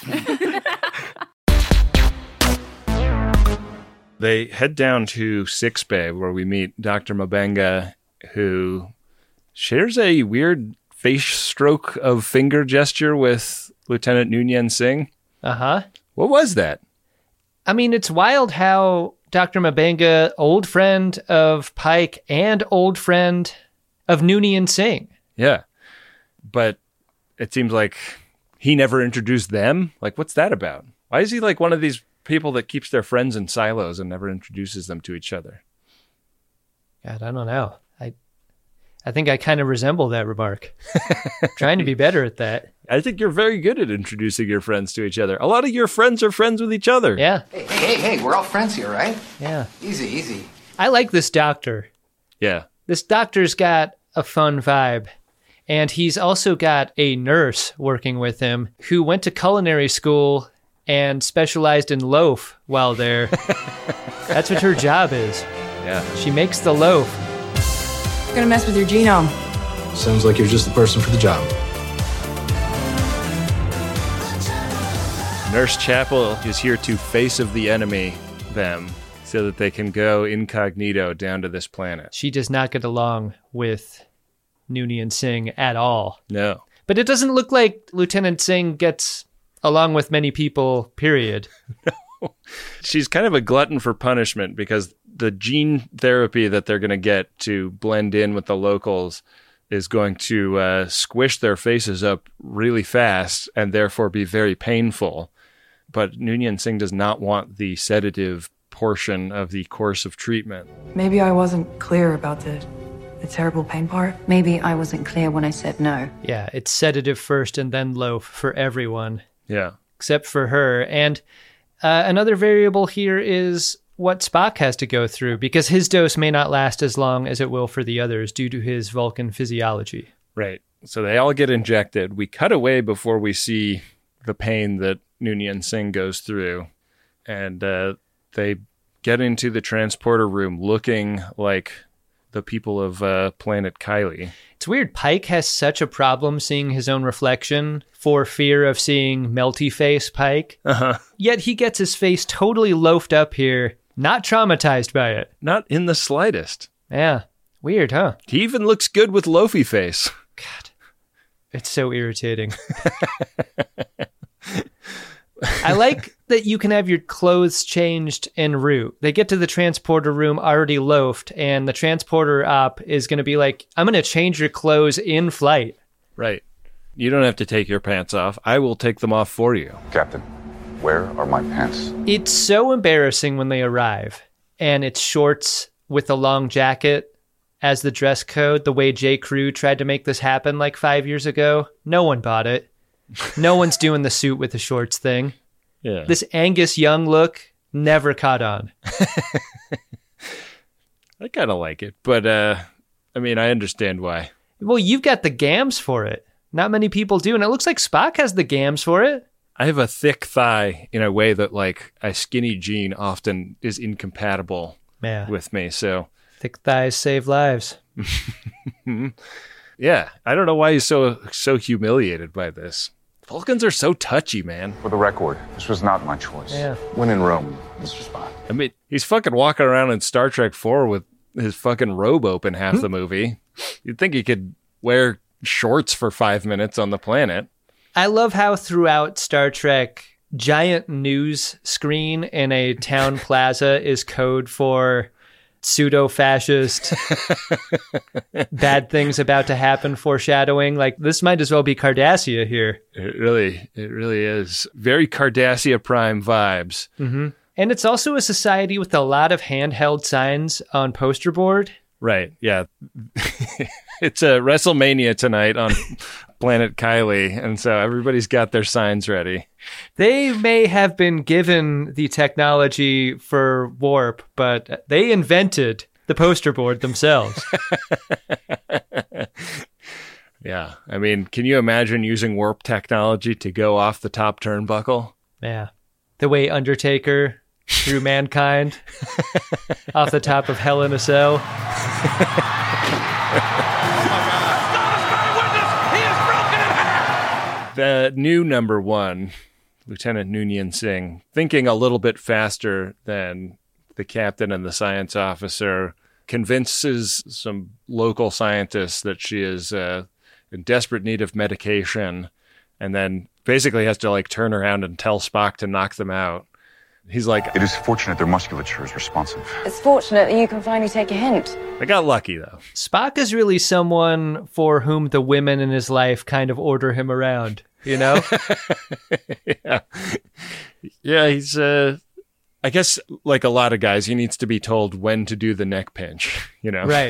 They head down to Six Bay, where we meet Doctor Mabenga, who shares a weird face stroke of finger gesture with Lieutenant Noonien Singh. Uh-huh. What was that? I mean, it's wild how Doctor Mabenga, old friend of Pike and old friend of Noonien Singh. Yeah. But it seems like he never introduced them. Like, what's that about? Why is he like one of these people that keeps their friends in silos and never introduces them to each other? God, I don't know. I I think I kind of resemble that remark. Trying to be better at that. I think you're very good at introducing your friends to each other. A lot of your friends are friends with each other. Yeah. Hey, hey, hey, hey, we're all friends here, right? Yeah. Easy, easy. I like this doctor. Yeah. This doctor's got a fun vibe. And he's also got a nurse working with him who went to culinary school and specialized in loaf while there. That's what her job is. Yeah. She makes the loaf. I'm gonna mess with your genome. Sounds like you're just the person for the job. Nurse Chapel is here to face of the enemy them so that they can go incognito down to this planet. She does not get along with Noonien Singh at all. No. But it doesn't look like Lieutenant Singh gets along with many people, period. No. She's kind of a glutton for punishment because the gene therapy that they're going to get to blend in with the locals is going to uh, squish their faces up really fast and therefore be very painful. But Noonien Singh does not want the sedative portion of the course of treatment. Maybe I wasn't clear about the, the terrible pain part. Maybe I wasn't clear when I said no. Yeah, it's sedative first and then loaf for everyone. Yeah. Except for her. And uh, another variable here is what Spock has to go through, because his dose may not last as long as it will for the others due to his Vulcan physiology. Right. So they all get injected. We cut away before we see the pain that Noonien Singh goes through. And uh, they get into the transporter room looking like the people of uh, planet Kylie. It's weird. Pike has such a problem seeing his own reflection for fear of seeing melty face Pike. Uh-huh. Yet he gets his face totally loafed up here, not traumatized by it. Not in the slightest. Yeah. Weird, huh? He even looks good with loafy face. God. It's so irritating. I like that you can have your clothes changed en route. They get to the transporter room already loafed, and the transporter op is going to be like, I'm going to change your clothes in flight. Right. You don't have to take your pants off. I will take them off for you. Captain, where are my pants? It's so embarrassing when they arrive, and it's shorts with a long jacket as the dress code, the way J. Crew tried to make this happen like five years ago. No one bought it. No one's doing the suit with the shorts thing. Yeah. This Angus Young look never caught on. I kind of like it, but uh, I mean, I understand why. Well, you've got the gams for it. Not many people do, and it looks like Spock has the gams for it. I have a thick thigh in a way that, like, a skinny jean often is incompatible yeah. with me, so... Thick thighs save lives. Yeah, I don't know why he's so so humiliated by this. Vulcans are so touchy, man. For the record, this was not my choice. Yeah. When in Rome, Mister Spock. I mean, he's fucking walking around in Star Trek four with his fucking robe open half the movie. You'd think he could wear shorts for five minutes on the planet. I love how throughout Star Trek, giant news screen in a town plaza is code for pseudo-fascist, bad things about to happen foreshadowing. Like, this might as well be Cardassia here. It really, it really is. Very Cardassia Prime vibes. Mm-hmm. And it's also a society with a lot of handheld signs on poster board. Right, yeah. It's a WrestleMania tonight on Planet Kylie, and so everybody's got their signs ready. They may have been given the technology for Warp, but they invented the poster board themselves. Yeah, I mean, can you imagine using Warp technology to go off the top turnbuckle? Yeah. The way Undertaker threw Mankind off the top of Hell in a Cell. The new number one, Lieutenant Noonien Singh, thinking a little bit faster than the captain and the science officer, convinces some local scientists that she is uh, in desperate need of medication, and then basically has to like turn around and tell Spock to knock them out. He's like, it is fortunate their musculature is responsive. It's fortunate that you can finally take a hint. I got lucky, though. Spock is really someone for whom the women in his life kind of order him around, you know? yeah. Yeah, he's, uh, I guess, like a lot of guys, he needs to be told when to do the neck pinch, you know? Right.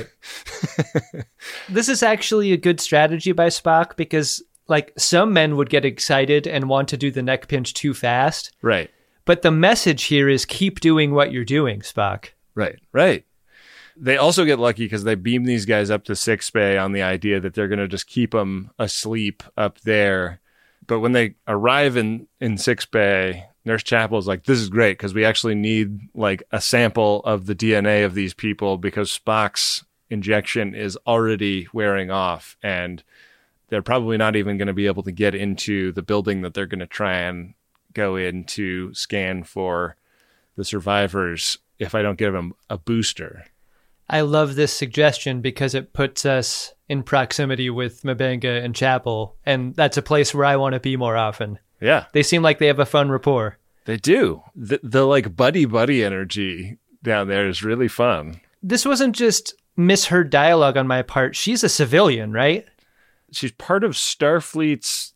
This is actually a good strategy by Spock because, like, some men would get excited and want to do the neck pinch too fast. Right. But the message here is keep doing what you're doing, Spock. Right, right. They also get lucky because they beam these guys up to sickbay on the idea that they're going to just keep them asleep up there. But when they arrive in, in sickbay, Nurse Chapel is like, this is great because we actually need like a sample of the D N A of these people because Spock's injection is already wearing off and they're probably not even going to be able to get into the building that they're going to try and go in to scan for the survivors if I don't give them a booster. I love this suggestion because it puts us in proximity with M'Benga and Chapel, and that's a place where I want to be more often. Yeah. They seem like they have a fun rapport. They do. The, the like buddy-buddy energy down there is really fun. This wasn't just misheard dialogue on my part. She's a civilian, right? She's part of Starfleet's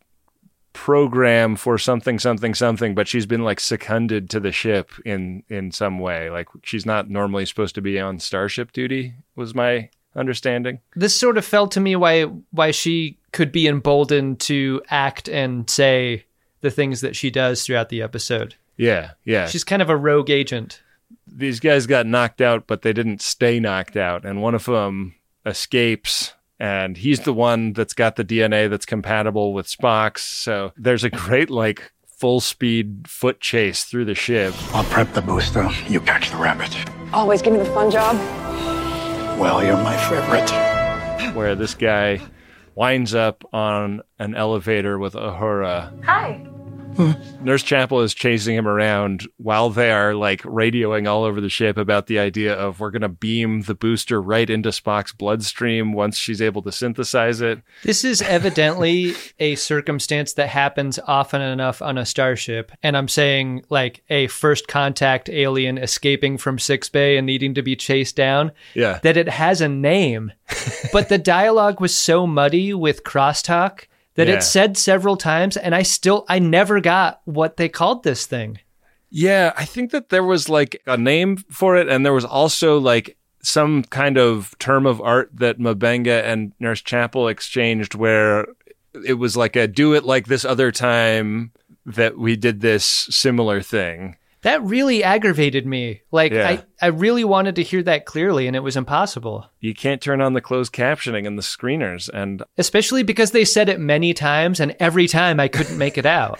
program for something, something, something, but she's been like seconded to the ship in, in some way. Like she's not normally supposed to be on starship duty, was my understanding. This sort of felt to me why why she could be emboldened to act and say the things that she does throughout the episode. Yeah, yeah. She's kind of a rogue agent. These guys got knocked out, but they didn't stay knocked out, and one of them escapes. And he's the one that's got the D N A that's compatible with Spock's. So there's a great, like, full-speed foot chase through the ship. I'll prep the booster. You catch the rabbit. Always give me the fun job. Well, you're my favorite. Where this guy winds up on an elevator with Uhura. Hi. Nurse Chapel is chasing him around while they are like radioing all over the ship about the idea of we're going to beam the booster right into Spock's bloodstream once she's able to synthesize it. This is evidently a circumstance that happens often enough on a starship. And I'm saying like a first contact alien escaping from sickbay and needing to be chased down. Yeah. That it has a name. But the dialogue was so muddy with crosstalk that yeah. it said several times, and I still, I never got what they called this thing. Yeah, I think that there was like a name for it, and there was also like some kind of term of art that M'Benga and Nurse Chapel exchanged where it was like a do it like this other time that we did this similar thing. That really aggravated me. Like, yeah. I, I really wanted to hear that clearly, and it was impossible. You can't turn on the closed captioning in the screeners. And especially because they said it many times, and every time I couldn't make it out.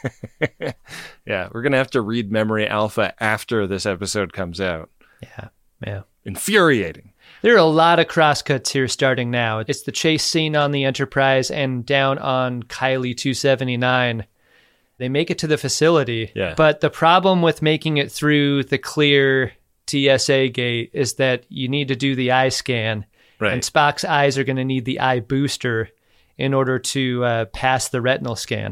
Yeah, we're going to have to read Memory Alpha after this episode comes out. Yeah, yeah. Infuriating. There are a lot of crosscuts here starting now. It's the chase scene on the Enterprise and down on Kylie two seventy-nine. They make it to the facility, yeah. But the problem with making it through the clear T S A gate is that you need to do the eye scan, right. And Spock's eyes are going to need the eye booster in order to uh, pass the retinal scan.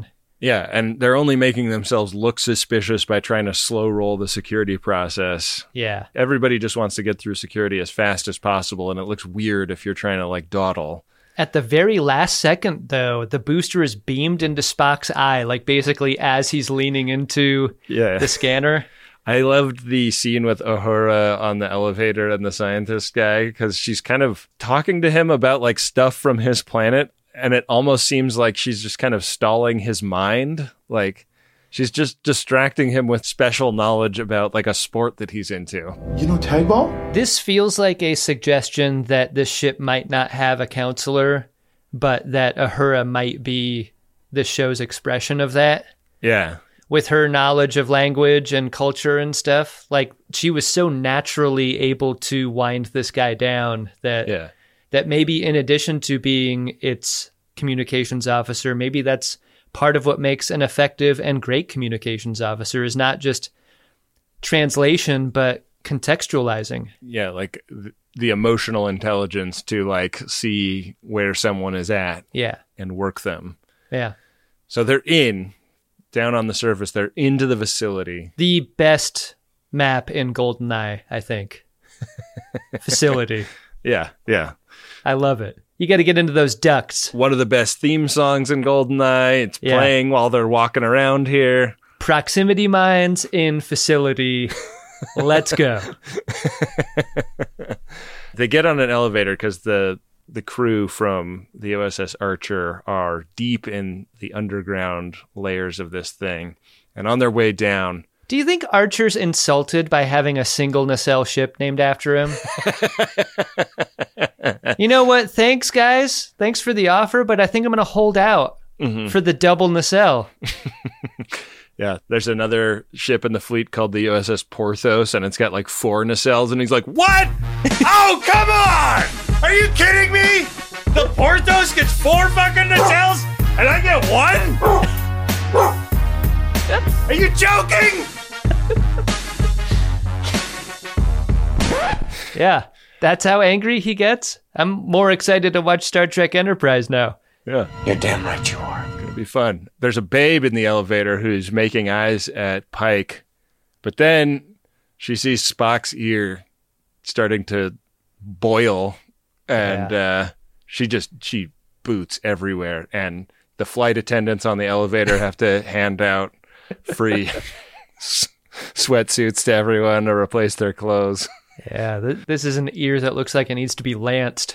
Yeah, and they're only making themselves look suspicious by trying to slow roll the security process. Yeah. Everybody just wants to get through security as fast as possible, and it looks weird if you're trying to, like, dawdle. At the very last second, though, the booster is beamed into Spock's eye, like basically as he's leaning into yeah. the scanner. I loved the scene with Uhura on the elevator and the scientist guy, because she's kind of talking to him about, like, stuff from his planet, and it almost seems like she's just kind of stalling his mind. Like, she's just distracting him with special knowledge about, like, a sport that he's into. You know tag ball? This feels like a suggestion that this ship might not have a counselor, but that Uhura might be the show's expression of that. Yeah. With her knowledge of language and culture and stuff. Like, she was so naturally able to wind this guy down that... Yeah. That maybe in addition to being its communications officer, maybe that's part of what makes an effective and great communications officer is not just translation, but contextualizing. Yeah, like th- the emotional intelligence to, like, see where someone is at. Yeah. And work them. Yeah. So they're in, down on the surface, they're into the facility. The best map in GoldenEye, I think. Facility. Yeah, yeah. I love it. You got to get into those ducts. One of the best theme songs in GoldenEye. It's Yeah. playing while they're walking around here. Proximity mines in facility. Let's go. They get on an elevator because the the crew from the U S S Archer are deep in the underground layers of this thing. And on their way down... Do you think Archer's insulted by having a single nacelle ship named after him? You know what? Thanks, guys. Thanks for the offer, but I think I'm going to hold out mm-hmm. for the double nacelle. Yeah, there's another ship in the fleet called the U S S Porthos, and it's got like four nacelles, and he's like, what? Oh, come on! Are you kidding me? The Porthos gets four fucking nacelles, and I get one? Are you joking? Yeah, that's how angry he gets. I'm more excited to watch Star Trek Enterprise now. Yeah. You're damn right you are. It's going to be fun. There's a babe in the elevator who's making eyes at Pike, but then she sees Spock's ear starting to boil, and yeah. uh, she just, she boots everywhere, and the flight attendants on the elevator have to hand out free s- sweatsuits to everyone to replace their clothes. Yeah, th- this is an ear that looks like it needs to be lanced.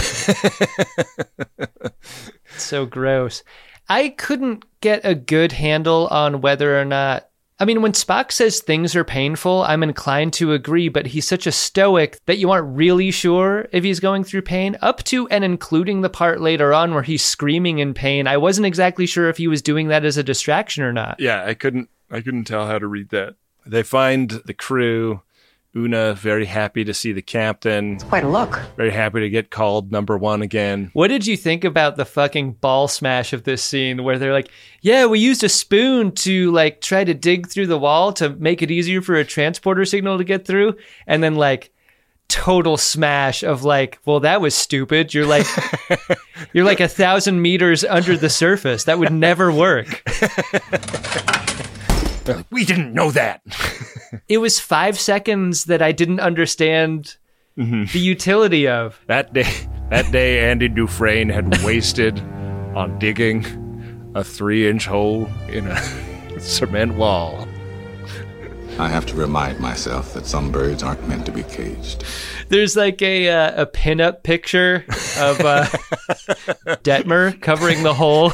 So gross. I couldn't get a good handle on whether or not... I mean, when Spock says things are painful, I'm inclined to agree, but he's such a stoic that you aren't really sure if he's going through pain. Up to and including the part later on where he's screaming in pain, I wasn't exactly sure if he was doing that as a distraction or not. Yeah, I couldn't I couldn't tell how to read that. They find the crew. Una very happy to see the captain. It's quite a look. Very happy to get called number one again. What did you think about the fucking ball smash of this scene where they're like, yeah, we used a spoon to like try to dig through the wall to make it easier for a transporter signal to get through. And then like total smash of like, well, that was stupid. You're like, you're like a thousand meters under the surface. That would never work. Like, we didn't know that. It was five seconds that I didn't understand mm-hmm. the utility of. That day, that day, Andy Dufresne had wasted on digging a three-inch hole in a cement wall. I have to remind myself that some birds aren't meant to be caged. There's like a uh, a pinup picture of uh, Detmer covering the hole.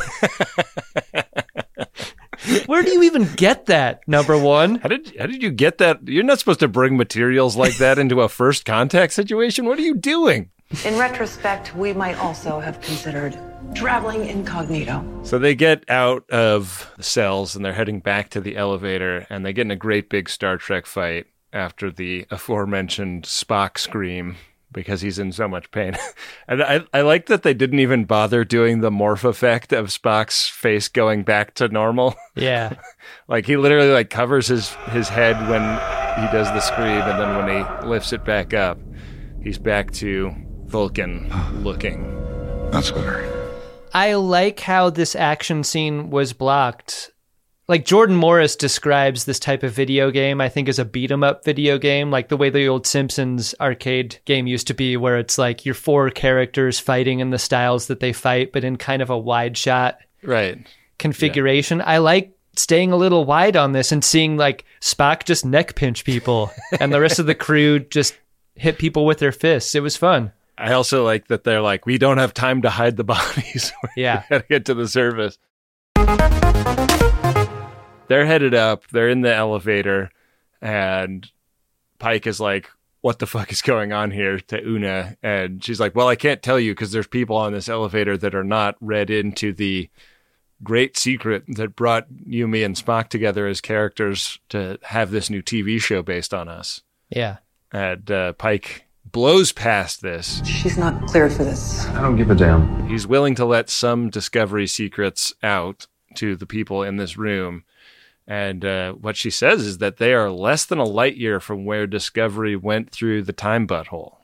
Where do you even get that, number one? How did how did you get that? You're not supposed to bring materials like that into a first contact situation. What are you doing? In retrospect, we might also have considered traveling incognito. So they get out of the cells and they're heading back to the elevator, and they get in a great big Star Trek fight after the aforementioned Spock scream, because he's in so much pain. And I, I like that they didn't even bother doing the morph effect of Spock's face going back to normal. Yeah. Like he literally like covers his, his head when he does the scream, and then when he lifts it back up, he's back to Vulcan looking. That's better. I like how this action scene was blocked. Like Jordan Morris describes this type of video game, I think, as a beat 'em up video game, like the way the old Simpsons arcade game used to be, where it's like your four characters fighting in the styles that they fight, but in kind of a wide shot right configuration. Yeah. I like staying a little wide on this and seeing like Spock just neck pinch people and the rest of the crew just hit people with their fists. It was fun. I also like that they're like, we don't have time to hide the bodies. Yeah. We gotta get to the surface. They're headed up. They're in the elevator. And Pike is like, what the fuck is going on here to Una? And she's like, well, I can't tell you because there's people on this elevator that are not read into the great secret that brought you, me, and Spock together as characters to have this new T V show based on us. Yeah. And uh, Pike blows past this. She's not cleared for this. I don't give a damn. He's willing to let some Discovery secrets out to the people in this room. And uh, what she says is that they are less than a light year from where Discovery went through the time butthole.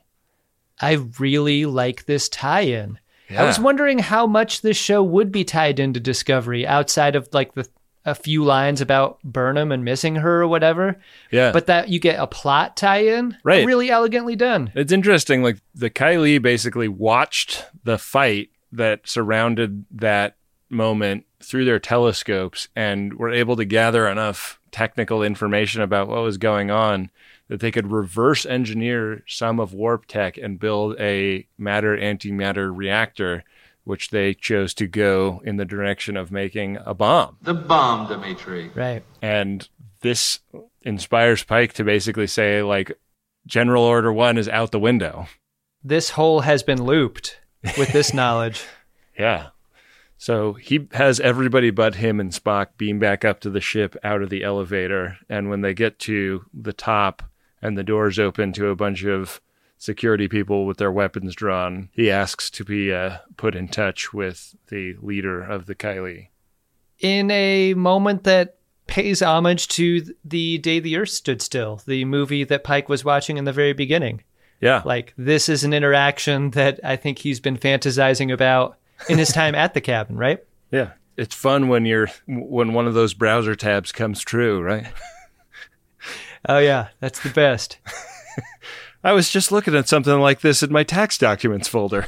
I really like this tie-in. Yeah. I was wondering how much this show would be tied into Discovery outside of like the a few lines about Burnham and missing her or whatever. Yeah. But that you get a plot tie-in. Right. Really elegantly done. It's interesting. Like the Kylie basically watched the fight that surrounded that moment through their telescopes and were able to gather enough technical information about what was going on that they could reverse engineer some of warp tech and build a matter-antimatter reactor, which they chose to go in the direction of making a bomb. The bomb, Dimitri. Right. And this inspires Pike to basically say, like, General Order One is out the window. This hole has been looped with this knowledge. Yeah. So he has everybody but him and Spock beam back up to the ship out of the elevator. And when they get to the top and the doors open to a bunch of security people with their weapons drawn, he asks to be uh, put in touch with the leader of the Kylie. In a moment that pays homage to The Day the Earth Stood Still, the movie that Pike was watching in the very beginning. Yeah. Like, this is an interaction that I think he's been fantasizing about in his time at the cabin, right? Yeah. It's fun when you're when one of those browser tabs comes true, right? Oh, yeah. That's the best. I was just looking at something like this in my tax documents folder.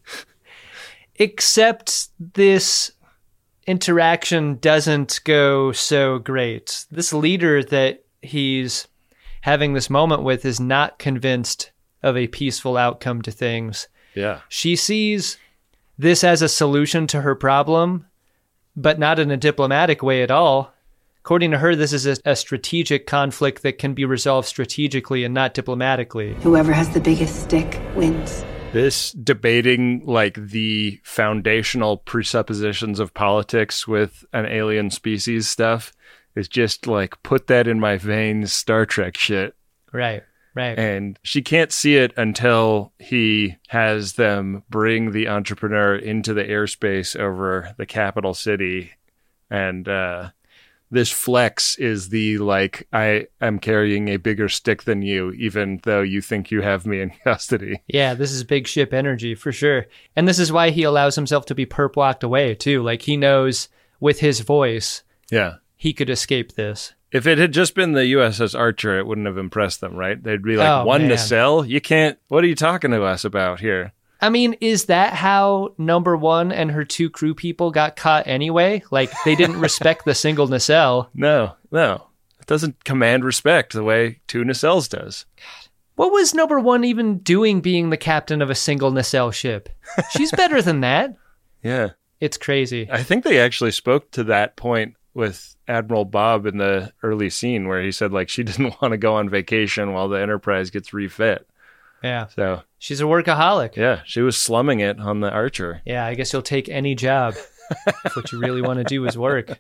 Except this interaction doesn't go so great. This leader that he's having this moment with is not convinced of a peaceful outcome to things. Yeah. She sees this as a solution to her problem, but not in a diplomatic way at all. According to her, this is a, a strategic conflict that can be resolved strategically and not diplomatically. Whoever has the biggest stick wins. This debating like the foundational presuppositions of politics with an alien species stuff is just like put that in my veins Star Trek shit. Right, right. And she can't see it until he has them bring the entrepreneur into the airspace over the capital city. And uh, this flex is the like, I am carrying a bigger stick than you, even though you think you have me in custody. Yeah, this is big ship energy for sure. And this is why he allows himself to be perp walked away too. Like he knows with his voice, yeah, he could escape this. If it had just been the U S S Archer, it wouldn't have impressed them, right? They'd be like, oh, one man. nacelle? You can't, what are you talking to us about here? I mean, is that how number one and her two crew people got caught anyway? Like, they didn't respect the single nacelle. No, no. It doesn't command respect the way two nacelles does. God. What was number one even doing being the captain of a single nacelle ship? She's better than that. Yeah. It's crazy. I think they actually spoke to that point with Admiral Bob in the early scene where he said, like, she didn't want to go on vacation while the Enterprise gets refit. Yeah. So she's a workaholic. Yeah. She was slumming it on the Archer. Yeah. I guess you'll take any job if what you really want to do is work.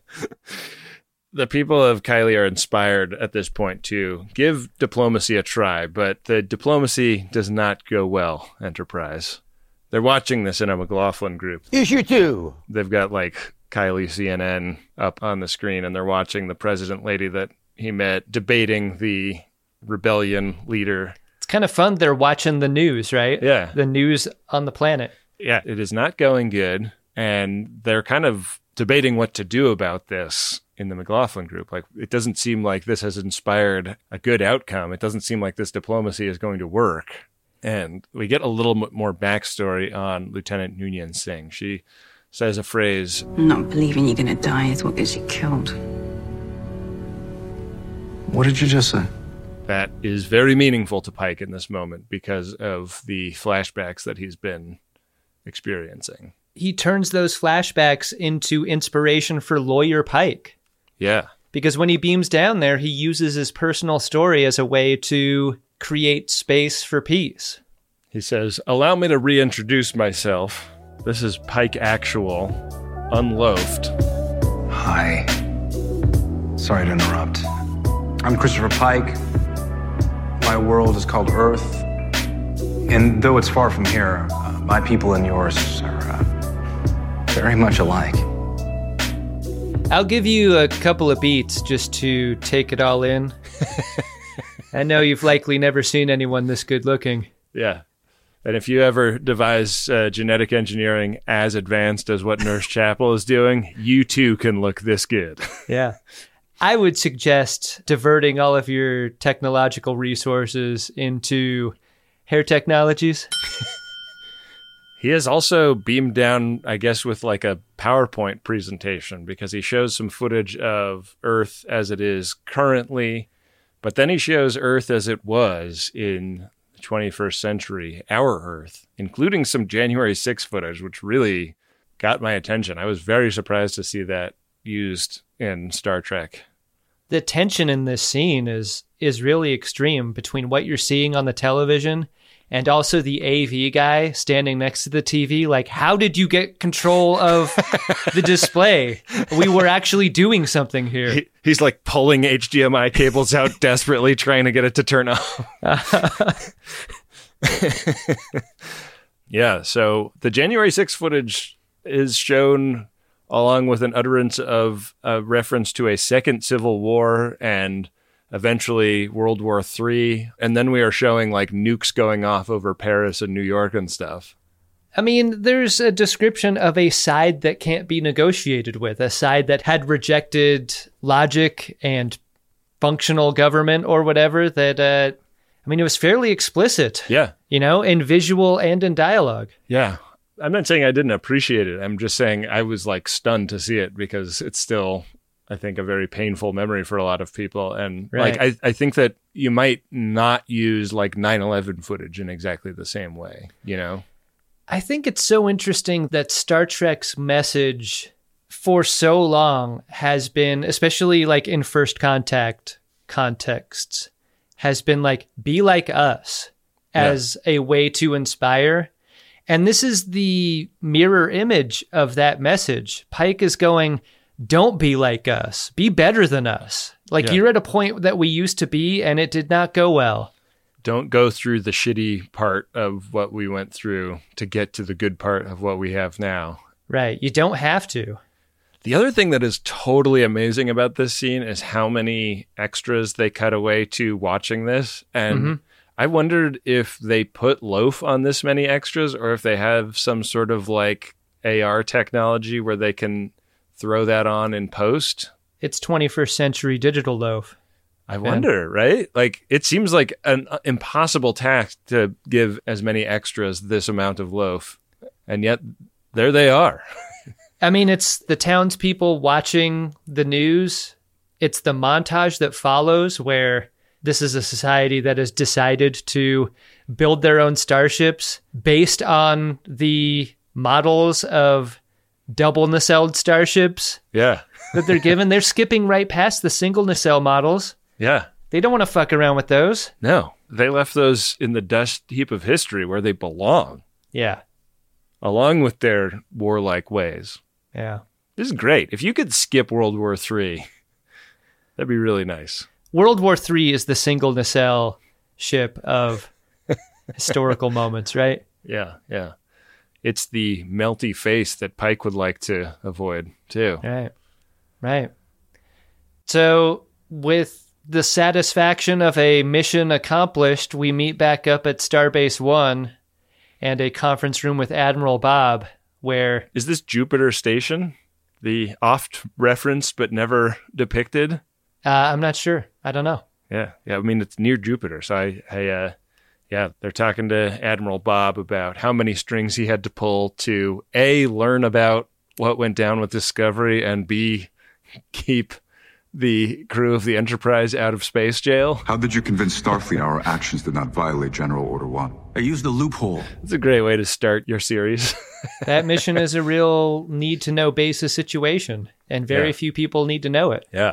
The people of Kylie are inspired at this point to give diplomacy a try, but the diplomacy does not go well, Enterprise. They're watching this in a McLaughlin group. Issue two. They've got like Kylie C N N up on the screen, and they're watching the president lady that he met debating the rebellion leader. Kind of fun. They're watching the news, right? Yeah. The news on the planet. Yeah. It is not going good. And they're kind of debating what to do about this in the McLaughlin group. Like, it doesn't seem like this has inspired a good outcome. It doesn't seem like this diplomacy is going to work. And we get a little bit more backstory on Lieutenant Noonien Singh. She says a phrase, Not believing you're gonna die is what gets you killed. What did you just say? that is very meaningful to Pike in this moment because of the flashbacks that he's been experiencing. He turns those flashbacks into inspiration for Lawyer Pike. Yeah. Because when he beams down there, he uses his personal story as a way to create space for peace. He says, "Allow me to reintroduce myself. This is Pike Actual, unloafed." Hi. Sorry to interrupt. I'm Christopher Pike. My world is called Earth. And though it's far from here, uh, my people and yours are uh, very much alike. I'll give you a couple of beats just to take it all in. I know you've likely never seen anyone this good looking. Yeah. And if you ever devise uh, genetic engineering as advanced as what Nurse Chapel is doing, you too can look this good. Yeah. I would suggest diverting all of your technological resources into hair technologies. He is also beamed down, I guess, with like a PowerPoint presentation because he shows some footage of Earth as it is currently, but then he shows Earth as it was in the twenty-first century, our Earth, including some January sixth footage, which really got my attention. I was very surprised to see that used in Star Trek. The tension in this scene is is really extreme between what you're seeing on the television and also the A V guy standing next to the T V. Like, how did you get control of the display? We were actually doing something here. He, he's like pulling H D M I cables out desperately, trying to get it to turn off. Yeah, so the January sixth footage is shown along with an utterance of a reference to a second civil war and eventually World War Three. And then we are showing like nukes going off over Paris and New York and stuff. I mean, there's a description of a side that can't be negotiated with, a side that had rejected logic and functional government or whatever that, uh, I mean, it was fairly explicit. Yeah. You know, in visual and in dialogue. Yeah. I'm not saying I didn't appreciate it. I'm just saying I was like stunned to see it because it's still, I think, a very painful memory for a lot of people. And Right. like, I, I think that you might not use like nine eleven footage in exactly the same way, you know? I think it's so interesting that Star Trek's message for so long has been, especially like in First Contact contexts, has been like, be like us as yeah. a way to inspire. And this is the mirror image of that message. Pike is going, don't be like us. Be better than us. Like, yeah. you're at a point that we used to be, and it did not go well. Don't go through the shitty part of what we went through to get to the good part of what we have now. Right. You don't have to. The other thing that is totally amazing about this scene is how many extras they cut away to watching this. And mm-hmm. I wondered if they put Loaf on this many extras or if they have some sort of like A R technology where they can throw that on in post. It's twenty-first century digital Loaf. I wonder, right? Like, it seems like an impossible task to give as many extras this amount of Loaf. And yet, there they are. I mean, it's the townspeople watching the news. It's the montage that follows where this is a society that has decided to build their own starships based on the models of double nacelled starships. Yeah. that they're given. They're skipping right past the single nacelle models. Yeah. They don't want to fuck around with those. No. They left those in the dust heap of history where they belong. Yeah. Along with their warlike ways. Yeah. This is great. If you could skip World War Three, that'd be really nice. World War Three is the single nacelle ship of historical moments, right? Yeah, yeah. It's the melty face that Pike would like to avoid, too. Right, right. So, with the satisfaction of a mission accomplished, we meet back up at Starbase One and a conference room with Admiral Bob, where... Is this Jupiter Station? The oft referenced but never depicted? Uh, I'm not sure. I don't know. Yeah. Yeah. I mean, it's near Jupiter. So I, I, uh, yeah, they're talking to Admiral Bob about how many strings he had to pull to A, learn about what went down with Discovery, and B, keep the crew of the Enterprise out of space jail. How did you convince Starfleet our actions did not violate General Order One? I used a loophole. It's a great way to start your series. That mission is a real need-to-know basis situation, and very Yeah. few people need to know it. Yeah.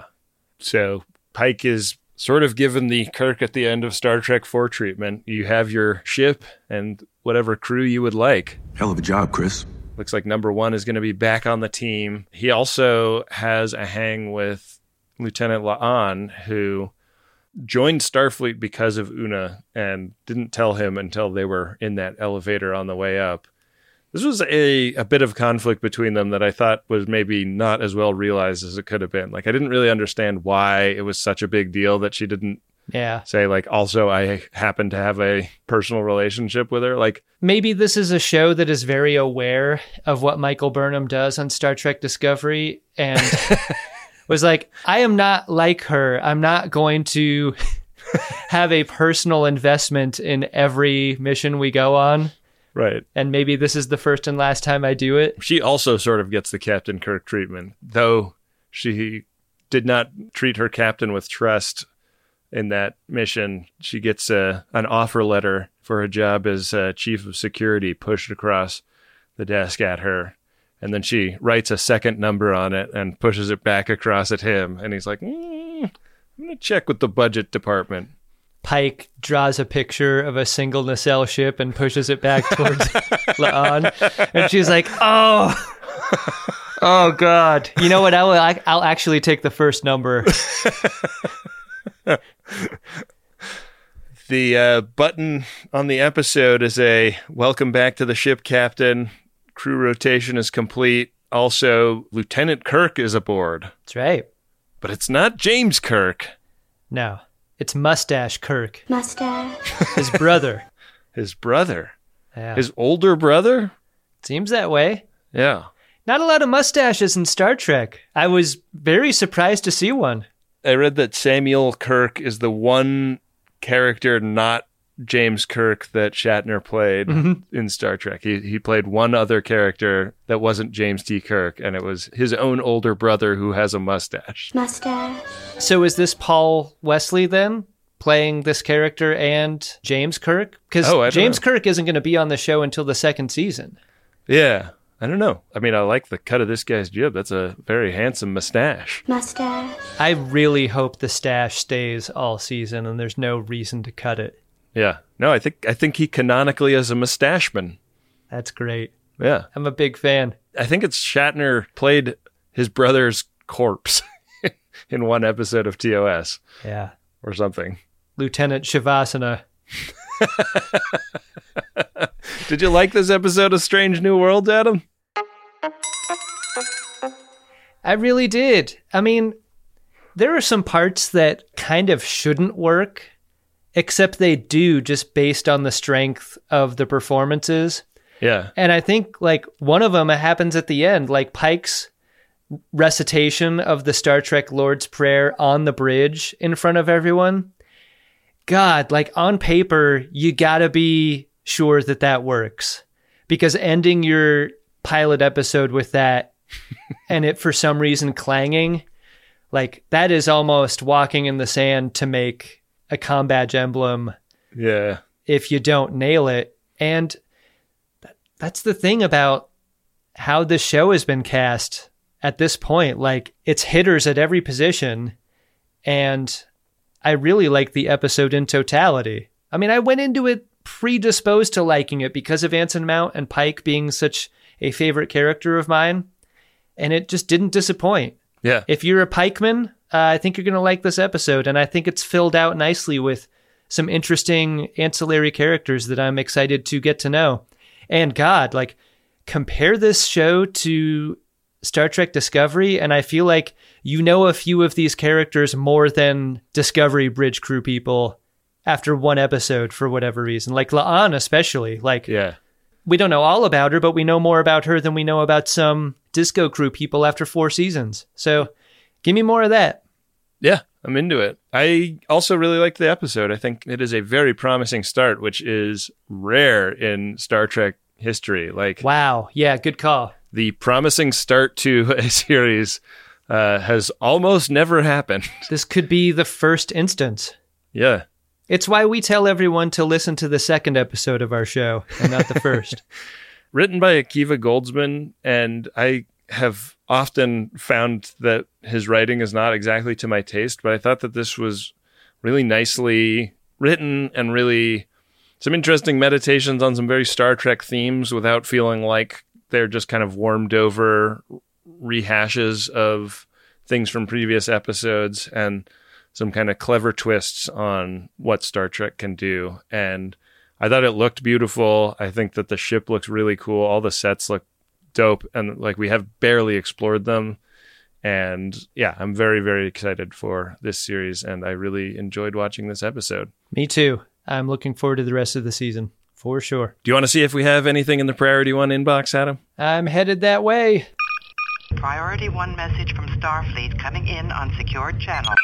So Pike is sort of given the Kirk at the end of Star Trek four treatment. You have your ship and whatever crew you would like. Hell of a job, Chris. Looks like number one is going to be back on the team. He also has a hang with Lieutenant La'an, who joined Starfleet because of Una and didn't tell him until they were in that elevator on the way up. This was a, a bit of conflict between them that I thought was maybe not as well realized as it could have been. Like, I didn't really understand why it was such a big deal that she didn't Yeah. say, like, also I happen to have a personal relationship with her. Like, Maybe this is a show that is very aware of what Michael Burnham does on Star Trek Discovery and was like, I am not like her. I'm not going to have a personal investment in every mission we go on. right. And maybe this is the first and last time I do it. She also sort of gets the Captain Kirk treatment, though she did not treat her captain with trust in that mission. She gets a, an offer letter for a job as uh, chief of security pushed across the desk at her. And then she writes a second number on it and pushes it back across at him. And he's like, mm, I'm going to check with the budget department. Pike draws a picture of a single nacelle ship and pushes it back towards La'an. And she's like, oh, oh God. You know what? I will, I'll actually take the first number. The uh, button on the episode is a welcome back to the ship, Captain. Crew rotation is complete. Also, Lieutenant Kirk is aboard. That's right. But it's not James Kirk. No, it's Mustache Kirk. Mustache. His brother. His brother. Yeah. His older brother? Seems that way. Yeah. Not a lot of mustaches in Star Trek. I was very surprised to see one. I read that Samuel Kirk is the one character not James Kirk that Shatner played Mm-hmm. in Star Trek. He he played one other character that wasn't James T. Kirk, and it was his own older brother who has a mustache. Mustache. So is this Paul Wesley then playing this character and James Kirk? Because Oh, I don't James know. Kirk isn't going to be on the show until the second season. Yeah, I don't know. I mean, I like the cut of this guy's jib. That's a very handsome mustache. Mustache. I really hope the stash stays all season and there's no reason to cut it. Yeah. No, I think I think he canonically is a mustacheman. That's great. Yeah. I'm a big fan. I think it's Shatner played his brother's corpse in one episode of T O S. Yeah. Or something. Lieutenant Shavasana. Did you like this episode of Strange New Worlds, Adam? I really did. I mean, there are some parts that kind of shouldn't work, except they do just based on the strength of the performances. Yeah. And I think like one of them happens at the end, like Pike's recitation of the Star Trek Lord's Prayer on the bridge in front of everyone. God, like on paper, you gotta be sure that that works, because ending your pilot episode with that and it for some reason clanging, like that is almost walking in the sand to make a combat emblem. Yeah. If you don't nail it. And that, that's the thing about how this show has been cast at this point. Like, it's hitters at every position. And I really like the episode in totality. I mean, I went into it predisposed to liking it because of Anson Mount and Pike being such a favorite character of mine. And it just didn't disappoint. Yeah. If you're a Pikeman, uh, I think you're going to like this episode. And I think it's filled out nicely with some interesting ancillary characters that I'm excited to get to know. And God, like, compare this show to Star Trek Discovery, and I feel like you know a few of these characters more than Discovery bridge crew people after one episode for whatever reason. Like La'an especially. Like, yeah. we don't know all about her, but we know more about her than we know about some Disco Crew people after four seasons. So give me more of that. Yeah, I'm into it. I also really liked the episode. I think it is a very promising start, which is rare in Star Trek history. Like, wow. Yeah, good call. The promising start to a series uh, has almost never happened. This could be the first instance. Yeah. It's why we tell everyone to listen to the second episode of our show and not the first. Written by Akiva Goldsman, and I have often found that his writing is not exactly to my taste, but I thought that this was really nicely written and really some interesting meditations on some very Star Trek themes without feeling like they're just kind of warmed over rehashes of things from previous episodes, and some kind of clever twists on what Star Trek can do. And I thought it looked beautiful. I think that the ship looks really cool. All the sets look dope, and like we have barely explored them. And yeah, I'm very, very excited for this series, and I really enjoyed watching this episode. Me too. I'm looking forward to the rest of the season, for sure. Do you want to see if we have anything in the Priority One inbox, Adam? I'm headed that way. Priority One message from Starfleet coming in on secured channel.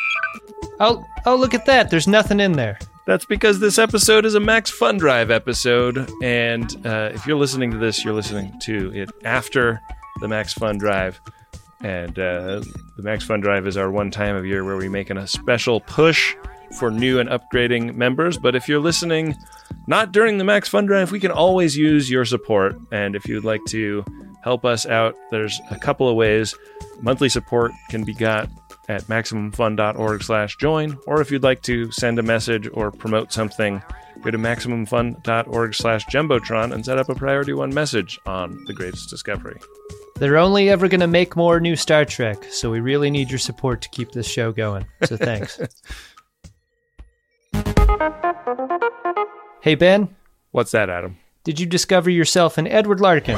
Oh, oh, look at that. There's nothing in there. That's because this episode is a Max Fun Drive episode, and uh, if you're listening to this, you're listening to it after the Max Fun Drive. And uh, the Max Fun Drive is our one time of year where we make a special push for new and upgrading members. But if you're listening not during the Max Fun Drive, we can always use your support. And if you'd like to help us out, there's a couple of ways. Monthly support can be got at MaximumFun.org slash join. Or if you'd like to send a message or promote something, go to MaximumFun.org slash Jumbotron and set up a Priority One message on The Greatest Discovery. They're only ever going to make more new Star Trek, so we really need your support to keep this show going. So thanks. Hey, Ben. What's that, Adam? Did you discover yourself an Edward Larkin?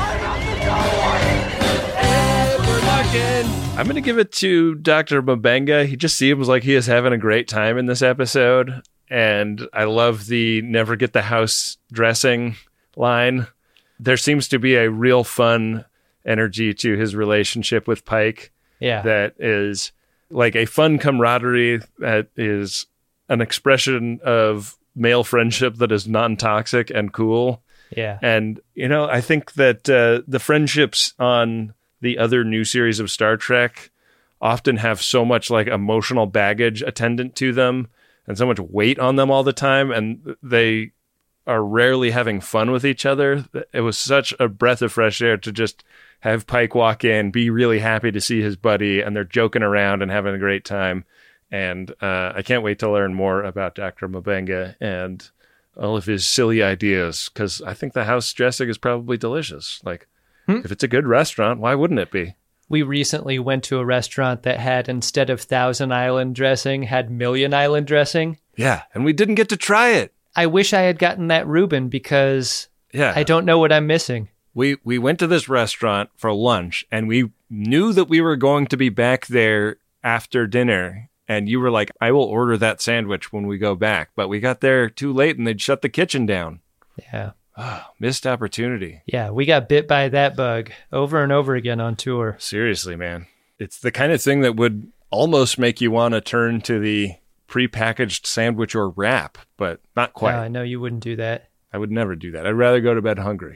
Edward Larkin! I'm going to give it to Doctor M'Benga. He just seems like he is having a great time in this episode, and I love the never get the house dressing line. There seems to be a real fun energy to his relationship with Pike. Yeah. That is like a fun camaraderie that is an expression of male friendship that is non-toxic and cool. Yeah. And, you know, I think that uh, the friendships on the other new series of Star Trek often have so much like emotional baggage attendant to them and so much weight on them all the time. And they are rarely having fun with each other. It was such a breath of fresh air to just have Pike walk in, be really happy to see his buddy, and they're joking around and having a great time. And uh, I can't wait to learn more about Doctor M'Benga and all of his silly ideas, because I think the house dressing is probably delicious. Like, hmm? if it's a good restaurant, why wouldn't it be? We recently went to a restaurant that had, instead of Thousand Island dressing, had Million Island dressing. Yeah, and we didn't get to try it. I wish I had gotten that Reuben, because yeah. I don't know what I'm missing. We we went to this restaurant for lunch, and we knew that we were going to be back there after dinner. And you were like, I will order that sandwich when we go back. But we got there too late, and they'd shut the kitchen down. Yeah. Oh, missed opportunity. Yeah, we got bit by that bug over and over again on tour. Seriously, man. It's the kind of thing that would almost make you want to turn to the prepackaged sandwich or wrap, but not quite. No, I know you wouldn't do that. I would never do that. I'd rather go to bed hungry.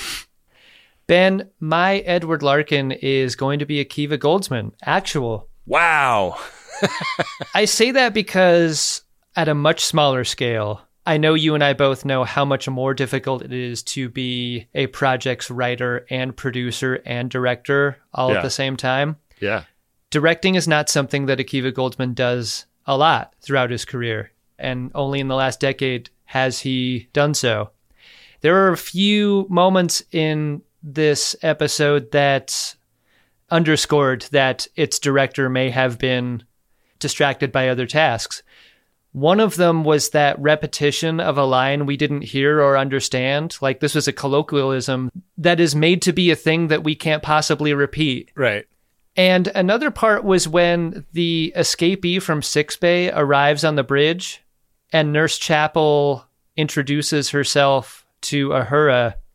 Ben, my Edward Larkin is going to be Akiva Goldsman, actual. Wow. I say that because at a much smaller scale, I know you and I both know how much more difficult it is to be a project's writer and producer and director all yeah. at the same time. Yeah. Directing is not something that Akiva Goldsman does a lot throughout his career, and only in the last decade has he done so. There are a few moments in this episode that underscored that its director may have been distracted by other tasks. One of them was that repetition of a line we didn't hear or understand. Like, this was a colloquialism that is made to be a thing that we can't possibly repeat. Right. And another part was when the escapee from Sickbay arrives on the bridge and Nurse Chapel introduces herself to Uhura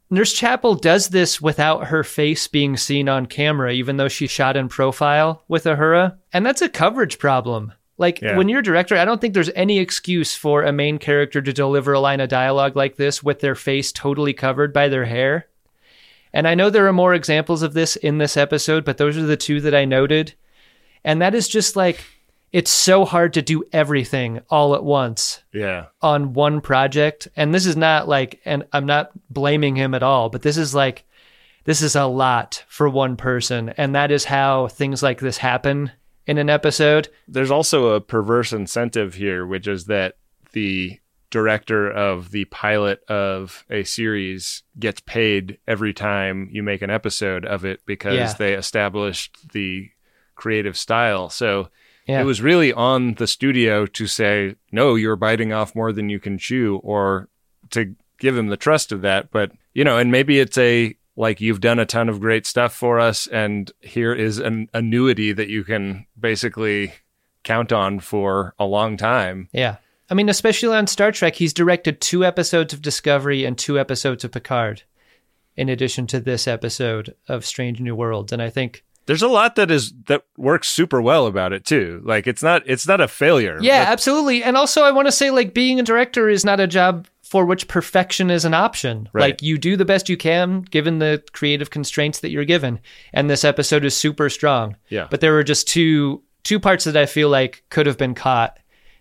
Nurse Chapel does this without her face being seen on camera, even though she shot in profile with Uhura. And that's a coverage problem. Like, Yeah. when you're a director, I don't think there's any excuse for a main character to deliver a line of dialogue like this with their face totally covered by their hair. And I know there are more examples of this in this episode, but those are the two that I noted. And that is just like, it's so hard to do everything all at once Yeah. on one project. And this is not like, and I'm not blaming him at all, but this is like, this is a lot for one person. And that is how things like this happen in an episode. There's also a perverse incentive here, which is that the director of the pilot of a series gets paid every time you make an episode of it because Yeah. they established the creative style. So Yeah. it was really on the studio to say, no, you're biting off more than you can chew, or to give him the trust of that. But, you know, and maybe it's a, like, you've done a ton of great stuff for us, and here is an annuity that you can basically count on for a long time. Yeah. I mean, especially on Star Trek, he's directed two episodes of Discovery and two episodes of Picard, in addition to this episode of Strange New Worlds. And I think there's a lot that is that works super well about it too. Like, it's not it's not a failure. Yeah, But- absolutely. And also, I want to say, like, being a director is not a job for which perfection is an option. Right. Like, you do the best you can given the creative constraints that you're given. And this episode is super strong. Yeah. But there were just two two parts that I feel like could have been caught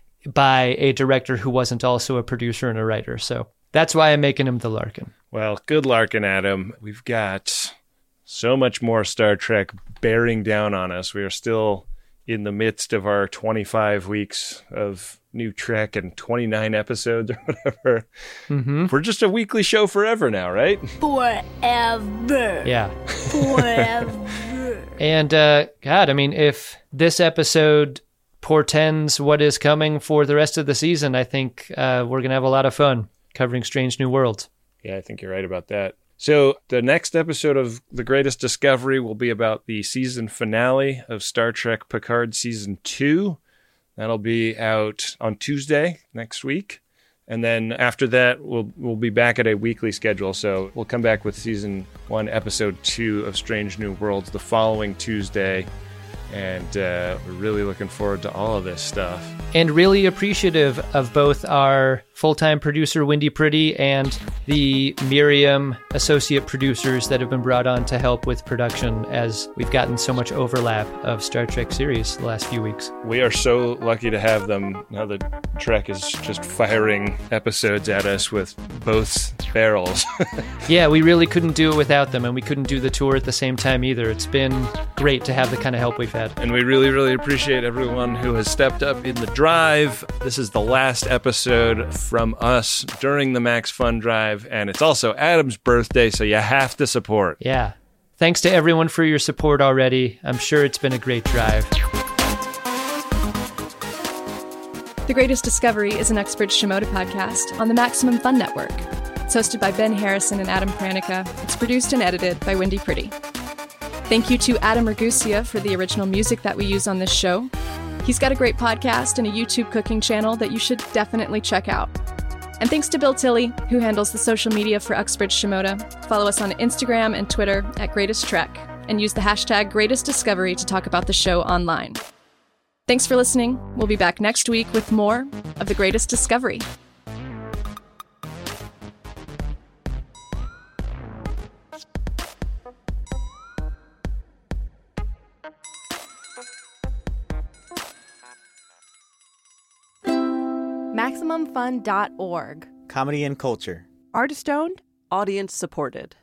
by a director who wasn't also a producer and a writer. So that's why I'm making him the Larkin. Well, good Larkin, Adam. We've got so much more Star Trek bearing down on us. We are still in the midst of our twenty-five weeks of new Trek and twenty-nine episodes or whatever. Mm-hmm. We're just a weekly show forever now, right? Forever. Yeah. Forever. And uh, God, I mean, if this episode portends what is coming for the rest of the season, I think uh, we're going to have a lot of fun covering Strange New Worlds. Yeah, I think you're right about that. So the next episode of The Greatest Discovery will be about the season finale of Star Trek Picard Season two. That'll be out on Tuesday next week. And then after that, we'll we'll be back at a weekly schedule. So we'll come back with Season one, Episode two of Strange New Worlds the following Tuesday. And uh, we're really looking forward to all of this stuff. And really appreciative of both our full-time producer, Wendy Pretty, and the Miriam associate producers that have been brought on to help with production, as we've gotten so much overlap of Star Trek series the last few weeks. We are so lucky to have them now that Trek is just firing episodes at us with both barrels. Yeah, we really couldn't do it without them, and we couldn't do the tour at the same time either. It's been great to have the kind of help we've had. And we really, really appreciate everyone who has stepped up in the drive. This is the last episode from us during the Max Fun Drive, and it's also Adam's birthday, so you have to support. Yeah. Thanks to everyone for your support already. I'm sure it's been a great drive. The Greatest Discovery is an Uxbridge Shimoda podcast on the Maximum Fun Network. It's hosted by Ben Harrison and Adam Pranica. It's produced and edited by Wendy Pretty. Thank you to Adam Ragusia for the original music that we use on this show. He's got a great podcast and a YouTube cooking channel that you should definitely check out. And thanks to Bill Tilley, who handles the social media for Uxbridge Shimoda. Follow us on Instagram and Twitter at Greatest Trek, and use the hashtag Greatest Discovery to talk about the show online. Thanks for listening. We'll be back next week with more of The Greatest Discovery. Maximum Fun dot org. Comedy and culture. Artist owned, audience supported.